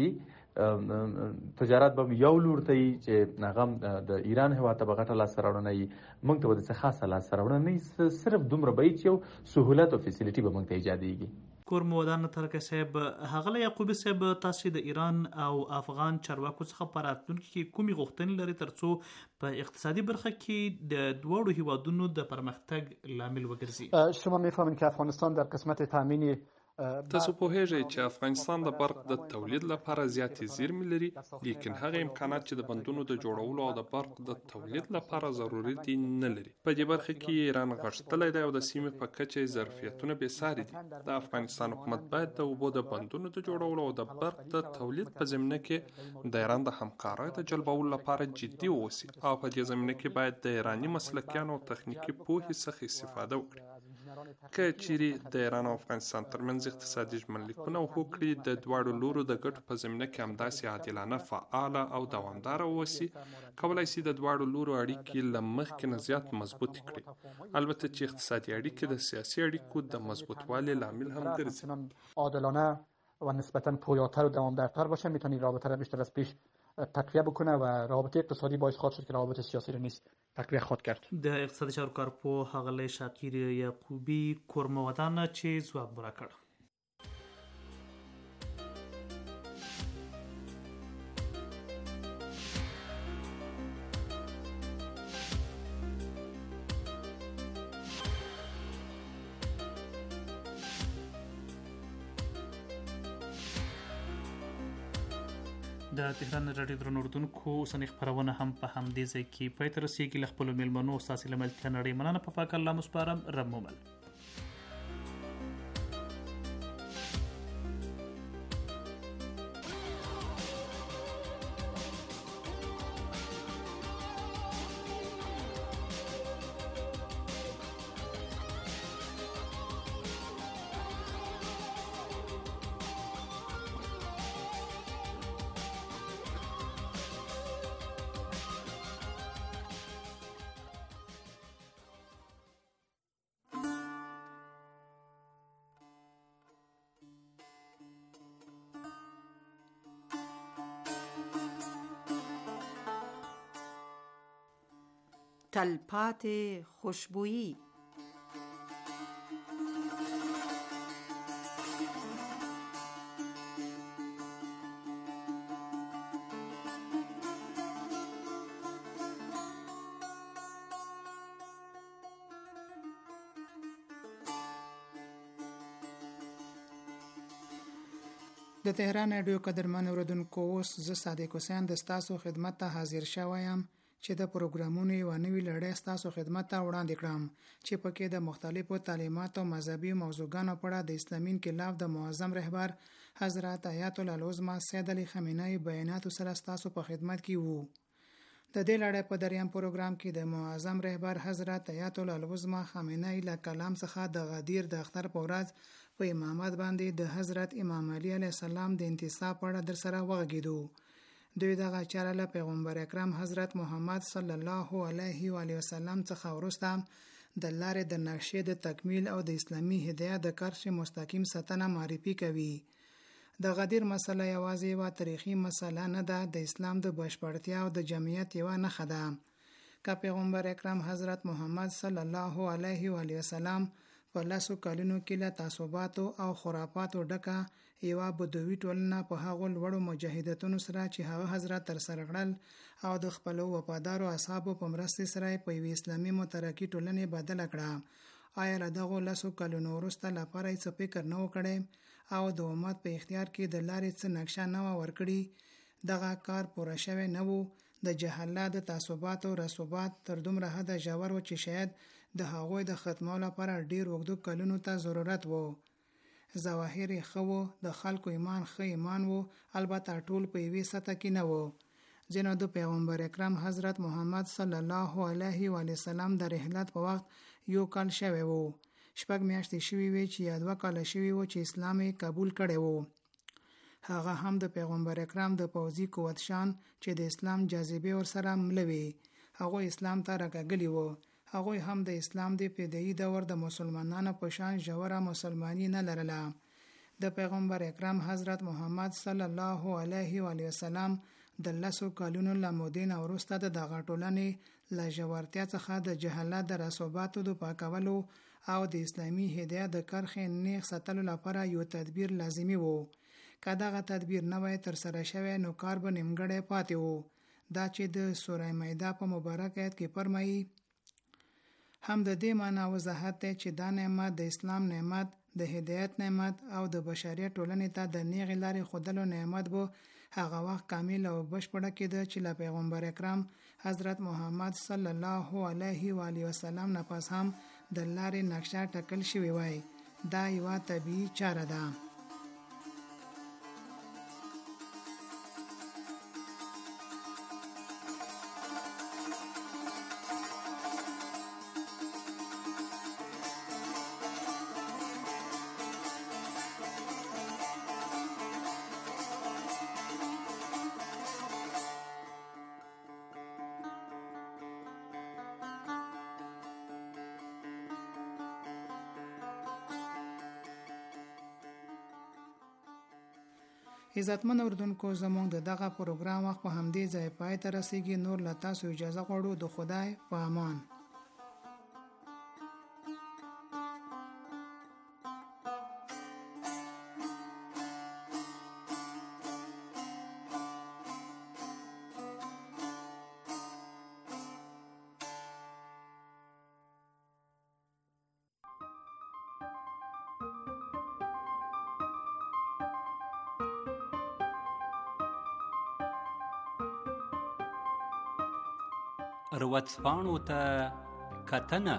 تجارت به یو لور ته وي چې هغه د ایران هېواد ته به ګټه لاسته راوړنه وي، موږ ته به داسې خاصه لاسته راوړنه نه وي، صرف دومره به وي چې یو سهولت او فیسیلیټي به موږ ته ایجادېږي. کور مودان ترکه صاحب، ښاغلی یعقوبي صاحب، تاسې د ایران او افغان چارواکو څخه په راتلونکي کې کومې غوښتنې لري ترڅو په اقتصادي برخه کې د دواړو هیوادونو د پرمختګ لامل وګرځي؟ شما میفهمید که افغانستان در قسمت تامینی تاسو پوهیږئ چې افغانستان د برق د تولید لپاره زیاتې زیرمې لري، لیکن هغه امکانات چې د بندونو د جوړولو او د برق د تولید لپاره ضروري دي نه لري. په دې برخه کې ایران غښتلی دی او د سیمې په کچه ظرفیتونه بېساري دي. د افغانستان حکومت باید د اوبو د بندونو د جوړولو او د برق د تولید په زمینه کې د ایران د همکاریو د جلبولو لپاره جدي واوسي او په دې زمینه کې باید د ایراني مسلکیانو او تخنیکي پوهې څخه استفاده وکړي. که چیرې د ایران او افغانستان ترمنځ اقتصادي ژمنلیکونه او هوکړې د دواړو لورو د ګټو په زمینه کې همداسې عادلانه، فعاله او دوامداره واوسي، کولی شي د دواړو لورو اړیکې له مخکې نه زیات مضبوطې کړي. البته چې اقتصادي اړیکې د سیاسي اړیکو د مضبوطوالي لامل هم ګرځي. عادلانه و نسبتا پویاتر و دوامدارتر باشه، میتونه رابطه را بیشتر از پیش تقویه بکنه و رابطه اقتصادی باعث خواهد شد که روابط سیاسی را نیز تقویه خواهد کرد. د اقتصادي چارو کارپوه ښاغلی شاکر یعقوبی کورمه ودانه چې ځواب راکړ. د تهران رادیو درنو اردوونکو اوسنۍ خپرونه هم په همدې ځای کې پای ته رسېږي. له خپلو میلمنو ستاسې له ملتیا نړۍ مننه. په پاک الله مو سپارم. رب مومل. تلپات خوشبویی. د تهران رادیو قدرمن اوریدونکو، اوس زه صادق حسین د ستاسو خدمت ته حاضر شوم چې د پروګرامونو یو نوی لړۍ ستاسو خدمت ته وړاندې کړم چې پکې د مختلفو تعلیماتو او مذهبي موضوعګانو په اړه د اسلامي انقلاب د معظم رهبر حضرت آیت الله العظمى سید علي خامنه‌ای بیاناتو سره ستاسو په خدمت کې وو. د دې لړۍ په دریم پروګرام کې د معظم رهبر حضرت آیت الله العظمى خامنه‌ای له کلام څخه د غدیر د اختر په ورځ په امامت باندې د حضرت امام علي علیه السلام د انتصاب په اړه در سره وغږیدو. دوی دغه چاره له پیغمبر اکرم حضرت محمد صلی الله علیه و آله وسلم څخه وروسته د لارې د نقشې د تکمیل او د اسلامي هدایت د کرښې مستقیم ساتنه معرفي کوي. د غدیر مسله یوازې یوه تاریخي مسله نه ده، د اسلام د بشپړتیا او د جمعیت یوه نښه ده. که پیغمبر اکرم حضرت محمد صلی الله علیه و آله وسلم په لسو کلونو کې له تعصباتو او خرافاتو ډکه یوه بدوي ټولنه په هغو لوړو مجاهدتونو سره چې هغه حضرت ترسره کړل او د خپلو وفادارو اصحابو په مرستې سره په یوې اسلامي مترقي ټولنې بدله کړه، آیا له دغو لسو کلونو وروسته لپاره یې څه فکر نه و کړی او د امت په اختیار کې د لارې څه نقشه نه وه ورکړې؟ دغه کار پوره شوی نه و. د جهالت د تعصبات او رسوبات تر دومره حده ژور و چې شاید د هغوی د ختمولو لپاره ډیر اوږدو کلونو ته ضرورت و. ظواهر یې ښه و، د خلکو ایمان ښه ایمان و، البته ټول په یوې سطح کې نه و. ځینو د پیغمبر اکرم حضرت محمد صلی الله علیه و وسلم د رحلت په وخت یو کال شوی و، 6 میاشتې شوی وي چې یا 2 کاله شوی و چې اسلام یې قبول کړی و. هغه هم د پیغمبر اکرم د پوځي قوت شان چې د اسلام جاذبه ور سره ملوي، هغه اسلام ته راکاګلی وو. هغه هم د اسلام د ابتدایي دور د مسلمانانو په شان ژوره مسلمانی نه لرله. د پیغمبر اکرم حضرت محمد صلی الله علیه و وسلم د لسو کلونو له مودې وروسته د دغه ټولنې له ژورتیا څخه د جهالت د رسوباتو د پاکولو او د اسلامي هدایت د کرښې نیغ ساتلو لپاره یو تدبیر لازمي وو. که دغه تدبیر نه وای ترسره شوی نو کار به نیمګړی پاتې وو. دا چې د سوره مائده په مبارک آیت کې فرمایي، هم د دې معنا وضاحت دی چې دا نعمت د اسلام نعمت، د هدایت نعمت او د بشریت ټولنې ته د نیغې لارې ښودلو نعمت به هغه وخت کامل او بشپړه کېده چې له پیغمبر اکرم حضرت محمد صلی الله علیه و آله وسلم نه پس هم د لارې نقشه ټاکل شوې وای. دا یوه طبیعي چاره ده. عزتمن اوردونکو زموږ د دغه پروګرام وخت په همدې ځای پای ته رسیږي. نور له تاسو اجازه غواړو. د خدای په امان. ورځپاڼو ته کتنه.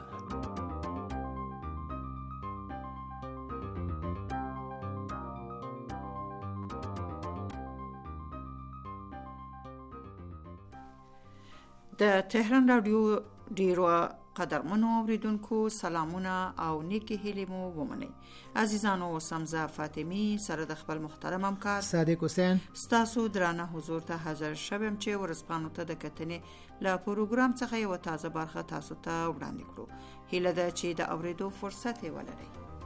د تهران رادیو ډیرو قدرمنو اوریدونکو سلامونه او نیکی هیلې مو ومنئ. عزیزانو، سمزه فاطمی سره د خپل محترم همکار صادق حسین ستاسو درانه حضور ته حاضر شوم چې ورځپاڼو ته د کتنې له پروګرام څخه یو تازه برخه تاسو ته وړاندې کړو. هیله ده چې د اوریدو فرصت ولرئ.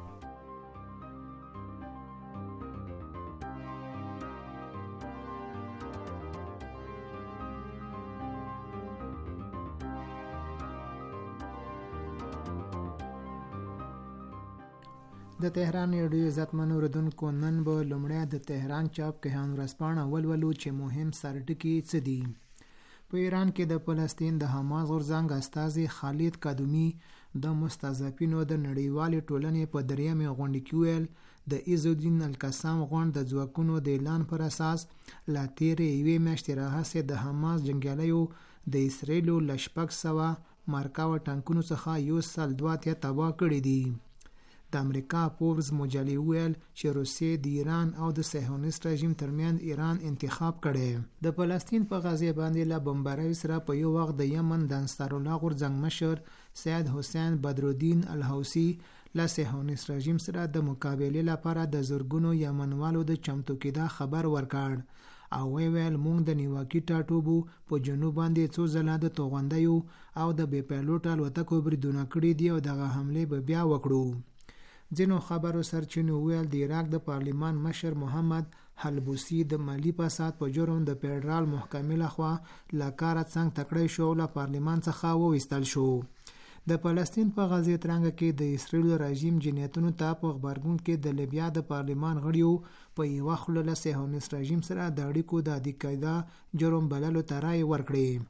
د تهران رادیو عزتمن اوریدونکو، نن به لومړی د تهران چاپ کهان ورځپاڼه ولولو چې مهم سرټکي څه دي. په ایران کې د فلسطین د حماس غورځنګ استازي خالد کادومی د مستضعفینو د نړیوالې ټولنې په دریمې غونډه کې ویل د عزالدین القسام غونډ د ځواکونو د اعلان پر اساس لا تیرې یوې میاشتې راهیسې د حماس جنګیالیو د اسرایلو له 600 مارکاوه ټانکونو څخه 102 تباه کړي دي. د امریکا فوربس مجلې ویل چې روسیې د ایران او د صهیونیست رژیم ترمنځ ایران انتخاب کړي. د فلسطین په غزه باندې له بمباروي سره په یو وخت د یمن د انصارالله غورځنګ مشر سید حسین بدرالدین الحوثي له صهیونیست رژیم سره د مقابلې لپاره د زرګونو یمنوالو د چمتو کېدا خبر ورکړ او ویل موږ د نیواکي ټاټوبو په جنوب باندې څو ځله د توغندیو او د بې پیلوټ الوتکو بریدونه کړي دي او دغه حمله به بیا وکړو. ځینو خبرو سرچینو ویل د عراق د پارلیمان مشر محمد حلبوسی د مالی فساد په جرم د فدرال محکمې لخوا له کاره څنګه تکړه شو له پارلیمان څخه وویستل شو. د فلسطین په غزه ترنګ کې د اسرائیل رژیم جنایتونو ته په خبرګون کې د لیبیا د پارلیمان غړیو په یو خپل له صهیونیست رژیم سره د اړیکو د ادکایدا جرم بللو ترای ورکړي.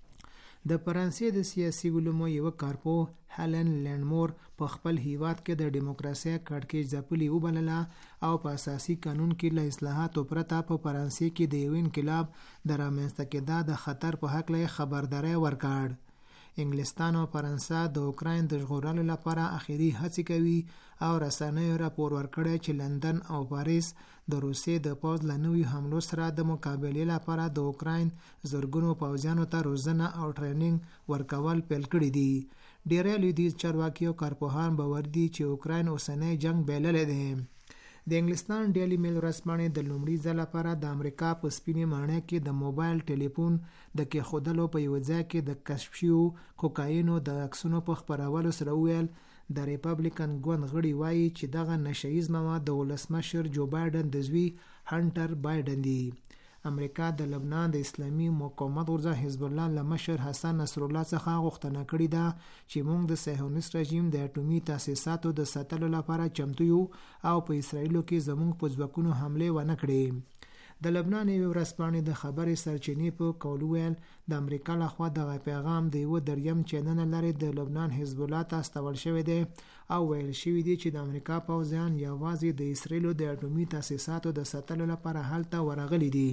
د فرانسې د سیاسي علومو یو کارپو هلن لینمور په خپل هیواد کې د دیموکراسي کړکېچ ځپلي وبلله او په اساسي قانون کې له اصلاحاتو پرته په فرانسې کې د یو انقلاب د رامنځته کېدا د خطر په حق له خبرداري ورکړ. انګلستان او فرانسه د اوکراین د ژغورلو لپاره اخیری هڅې کوي او رسنیو راپور ورکړی چې لندن او پاریس د روسیې د پوځ له نویو حملو سره د مقابلې لپاره د اوکراین زرګونو پوځیانو ته روزنه او ټریننګ ورکول پیل کړي دي. ډیری لویدیځ چارواکي او کارپوهان باور دي چې اوکراین اوسنی جنگ بایللی دی. د انګلستان ډیلی میل ورځپاڼې د لومړي ځل لپاره د امریکا په سپینې ماڼۍ کې د موبایل ټلیفون د کېښودلو په یو ځای کې د کشف شویو کوکاینو د عکسونو په خپرولو سره ویل د ریپبلیکن ګوند غړي وایي چې دغه نشه ییز مواد د ولسمشر جو بایډن د زوی هنټر بایډن دي. امریکا د لبنان د اسلامي مقاومت غورځنګ حزب الله له مشر حسن نصر الله څخه غوښتنه کړې ده چې موږ د صهیونیست رژیم د اټومي تاسیساتو د ساتلو لپاره چمتو یو او په اسرایلو کې زموږ په ځواکونو حمله ونه کړي. د لبنان یو ورځپاڼې د خبرې سرچینې په قول ویل د امریکا لخوا دغه پیغام د یو دریم چینل لري د لبنان حزب الله ته استول شوی دی او ویل شوی دی چې د امریکا پوځیان یوازې د اسرایلو د اټومي تاسیساتو د ساتلو لپاره هلته ورغلي دي.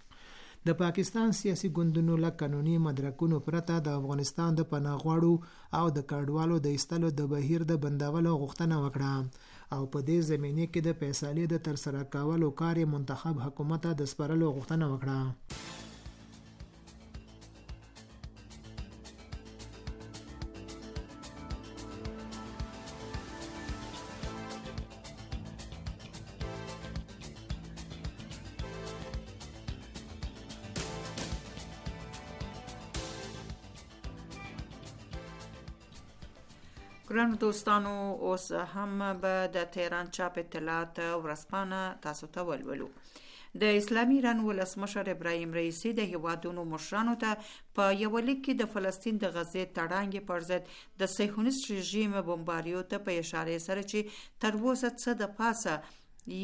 د پاکستان سیاسي ګوندونو له قانوني مدرکونو پرته د افغانستان د پناه غواړو او د کډوالو د ایستلو د بهیر د بندولو غوښتنه وکړه او په دې زمینه کې د فیصلې د ترسره کولو کار منتخب حکومت ته د سپارلو غوښتنه وکړه. ګرانو دوستانو، اوس هم به د تهران چاپ اطلاعات ورځپاڼه تاسو ته ولولو. د اسلامي ایران ولسمشر ابراهیم رئیسی د هیوادونو مشرانو ته په یو لیک کې د فلسطین د غزې تړانګې پر ضد د صهیونیست رژیم بمباریو ته په اشاره سره چې تر اوسه څه د پاسه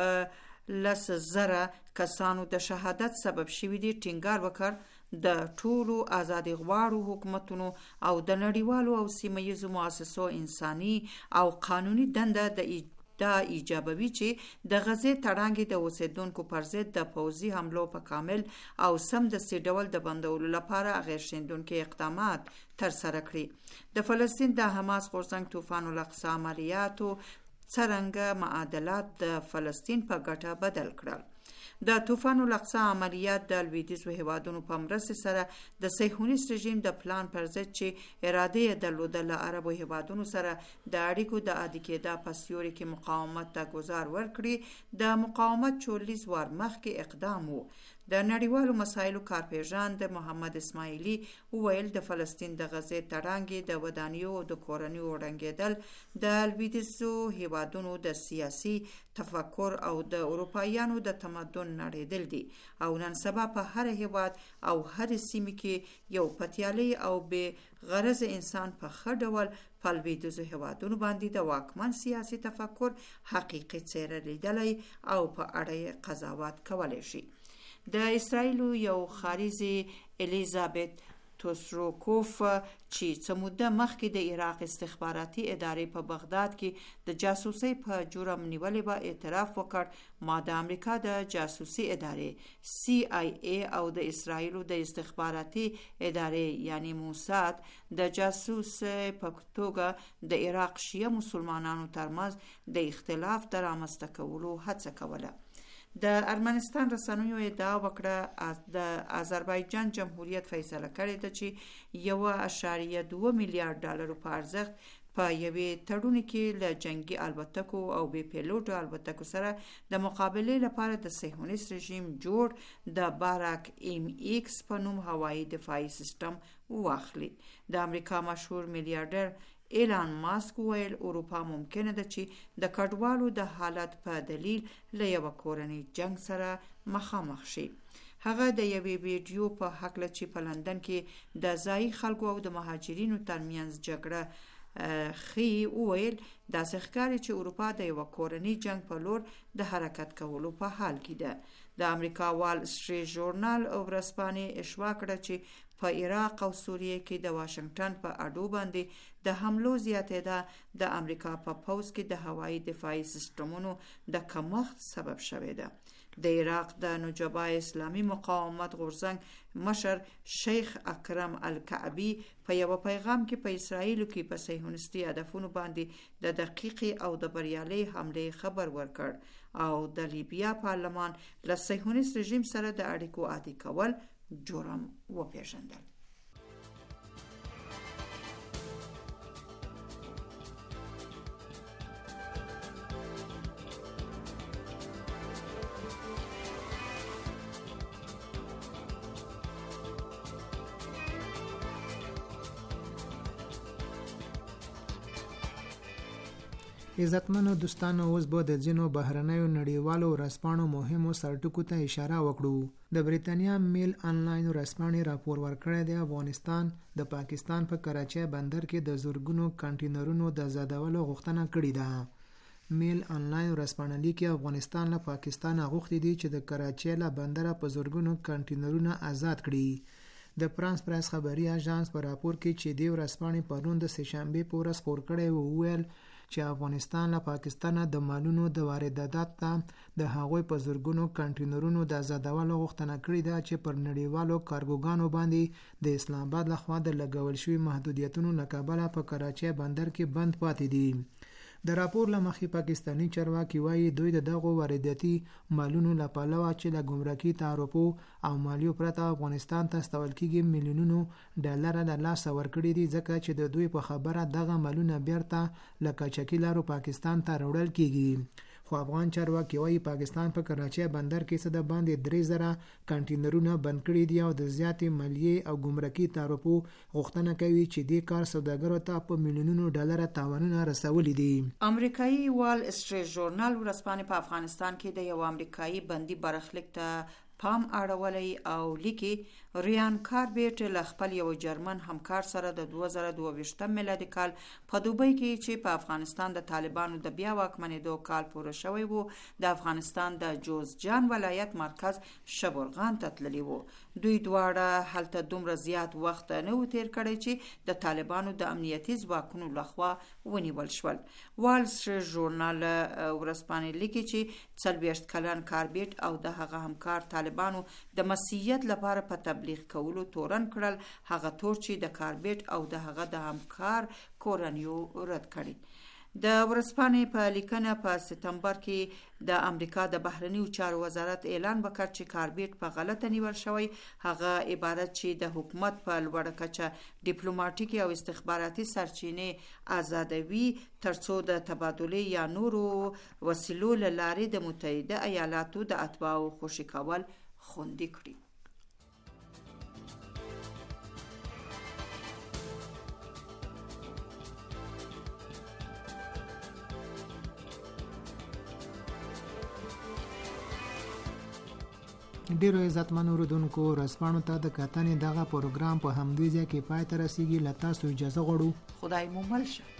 یو لس زره کسانو د شهادت سبب شوي دي ټینګار وکړ د ټولو آزادي غواړو حکومتونو او د نړیوالو او سیمه ییزو مؤسسو انساني او قانوني دنده دا ایجابوي چې د غزې تړانګې د اوسیدونکو پر ضد د پوځي حملو په کامل او سمدستي ډول د بندولو لپاره غیر شیندونکي اقدامات ترسره کړي. د فلسطین د حماس غورځنګ طوفان الاقصی عملیاتو څرنګه معادلات د فلسطین په ګټه بدل کړل. د طوفان الاقصی عملیات د لویدیځو هیوادونو په مرسته سره د صهیونیست رژیم د پلان پر ضد چې اراده یې درلوده له عربو هیوادونو سره د اړیکو د عادي کېدا په سیوري کې مقاومت ته ګزار ورکړي د مقاومت 40 وار مخکې اقدام وو. د نړیوالو مسایلو کارپیژان د محمد اسماعیلی وویل د فلسطین د غزې تړانګې د ودانیو او د کورنیو ړنګېدل د لویدیځو هیوادونو د سیاسي تفکر او د اروپایانو د تمدن نړېدل دي او نن سبا په هر هیواد او هر سیمه کې یو پتیالی او بې غرض انسان په ښه ډول په لویدیځو هیوادونو باندې د واکمن سیاسي تفکر حقیقي څېره لیدلی او په اړه یې قضاوت کولی شي. د اسرائیلو یو خارجي الیزابت توسروکوف چې څه موده مخکې د عراق استخباراتي ادارې په بغداد کې د جاسوسۍ په جرم نیولې به اعتراف وکړ ما د امریکا د جاسوسي ادارې CIA او د اسرائیلو د استخباراتي ادارې یعنی موساد د جاسوس په توګه د عراق شیعه مسلمانانو ترمنځ د اختلاف د رامنځته کولو هڅه کوله. د ارمنستان رسنیو ادعا وکړه د آذربایجان جمهوریت فیصله کړې ده چې 1.2 میلیارډ ډالر په ارزښت په یوې تړون کې له جنگي الوتکو او بې پیلوټو الوتکو سره د مقابلې لپاره د صهیونیست رژیم جوړ د باراک MX په نوم هوایي دفاعي سیستم واخلي. د امریکا مشهور میلیارډر ایلان ماسک ویل اروپا ممکنه ده چې د کډوالو د حالت په دلیل له یو کورنۍ جنگ سره مخامخ شي. هغه د یوې ویډیو په هکله چې په لندن کې د ځایي خلکو او د مهاجرینو ترمنځ جګړه خي ویل داسې ښکاري چې اروپا د یو کورنۍ جنگ په لور د حرکت کولو په حال کې ده. د امریکا وال سټریټ ژورنال او ورځپاڼې اشوا کړه چې په عراق او سوریه کې د واشنگټن په اډو باندې د حملو زیاتېدا د امریکا په پوځ کې د هوایي دفاعي سیستمونو د کمښت سبب شوی ده. د عراق د نجبا اسلامي مقاومت غورځنګ مشر شیخ اکرم الکعبی په یو پیغام کې په اسرائیل کې په صهیونیستي هدفونو باندې د دقیقې او د بریالي حملې خبر ورکړ او د لیبیا پارلمان له صهیونیست رژیم سره د اړیکو عادي کول جرم وپیژندل. عزتمنو دوستانو اوس به د ځینو بهرنیو نړیوالو ورځپاڼو مهمو سرټکو ته اشاره وکړو. د بریتانیا میل انلاین ورځپاڼې راپور ورکړی دی افغانستان د پاکستان په کراچۍ بندر کې د زورګونو کانټینرونو د آزادولو غوښتنه کړې ده. میل انلاین ورځپاڼه لیکي افغانستان له پاکستان غوښتي دي چې د کراچۍ له بندر په زورګونو کانټینرونه آزاد کړي. د فرانس پریس خبري اژانس په راپور کې چې د ورځپاڼې پرون د سهشنبه په ورځ خپور کړی وویل چې افغانستان له پاکستان د مالونو د واردات ته د هغوی په زورګونو کانټینرونو د آزادولو غوښتنه کړې ده چې پر نړیوالو کارګوګانو باندې د اسلام آباد لخوا د لګول شوي محدودیتونو له کبله په کراچۍ بندر کې بند پاتې دي. د راپور له مخې پاکستانی چارواکي وایي دوی د دغو وارداتي مالونو له پلوه چې له ګمرکي تعرفو او مالیو پرته افغانستان ته استول کېږي میلیونونو ډالر له لاسه ورکړي دي ځکه چې د دوی په خبره دغه مالونه بیرته له قاچاقي لارو پاکستان ته راوړل کېږي. خو افغان چارواکي وايي پاکستان په کراچۍ بندر کې څه د باندې 3000 کانټینرونه بند کړي دي او د زیاتې مالیې او ګمرکي تعرفو غوښتنه کوي چې دې کار سوداګرو ته په میلیونونو ډالر تاوانونه رسولي دي. امریکایي وال سټریټ ژورنال ورځپاڼه په افغانستان کې د یو امریکایي بندي برخلیک ته پام اړولی او لیکي ریان کاربیټ له خپل یو جرمن همکار سره د 2022 میلادي کال په دوبۍ کې چې په افغانستان د طالبانو د بیا واکمنېدو کال پوره شوی وو د افغانستان د جوزجان ولایت مرکز شبرغان ته تللی وو. دوی دواړه هلته دومره زیات وخت نه و تیر کړی چې د طالبانو د امنیتي ځواکونو لخوا ونیول شول. وال سټریټ ژورنال ورځپاڼه لیکي چې 40 کلن کاربیټ او د هغه همکار طالبانو د مسیحیت لپاره په تبلیغ کولو تورن کړل، هغه تور چې د کاربیټ او د هغه د همکار کورنیو رد کړي. د ورځپاڼې په لیکنه په سپتمبر کې د امریکا د بهرنیو چارو وزارت اعلان وکړ چې کاربیټ په غلطه نیول شوی، هغه عبارت چې د حکومت په لوړه کچه ډیپلوماټیکي او استخباراتي سرچینې آزادوي ترڅو د تبادلې یا نورو وسیلو له لارې د متحده ایالاتو د اتباعو خوشي کول خوندي کړي. ډیرو عزتمن اوریدونکو ورځپاڼو ته د کتنې دغه پروګرام په همدې ځای کې پای ته رسیږي. له تاسو اجازه غواړو. خدای مو مل شه.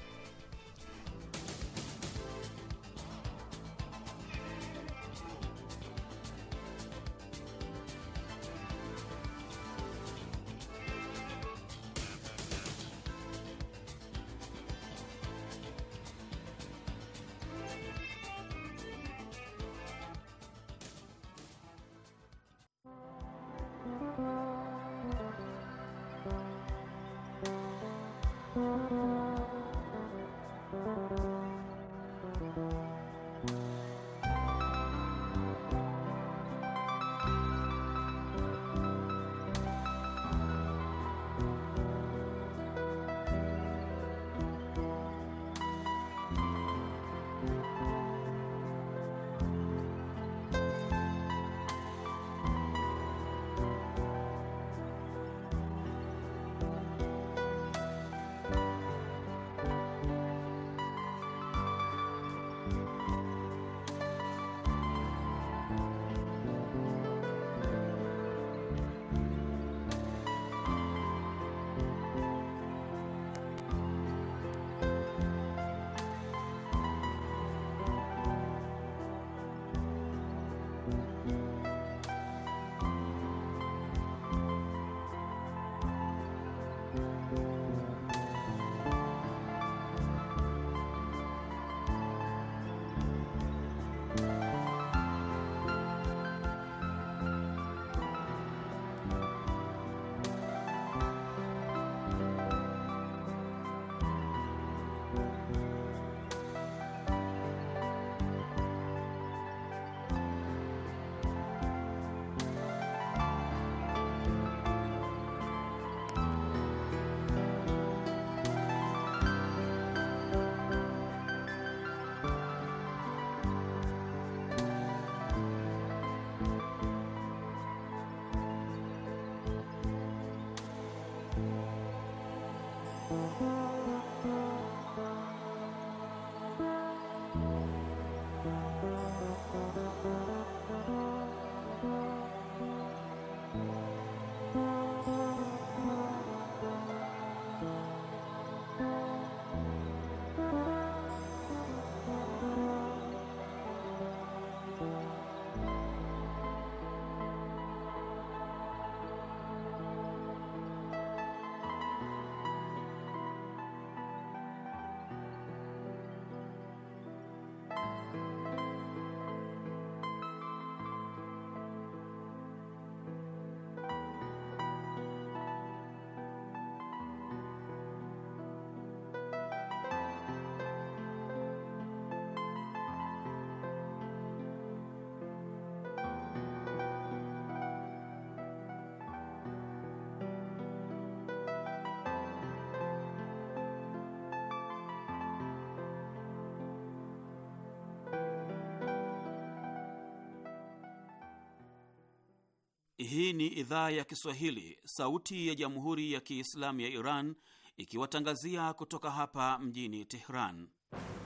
Hii ni idhaa ya Kiswahili, sauti ya Jamhuri ya Kiislamu ya Iran, ikiwatangazia kutoka hapa mjini Tehran.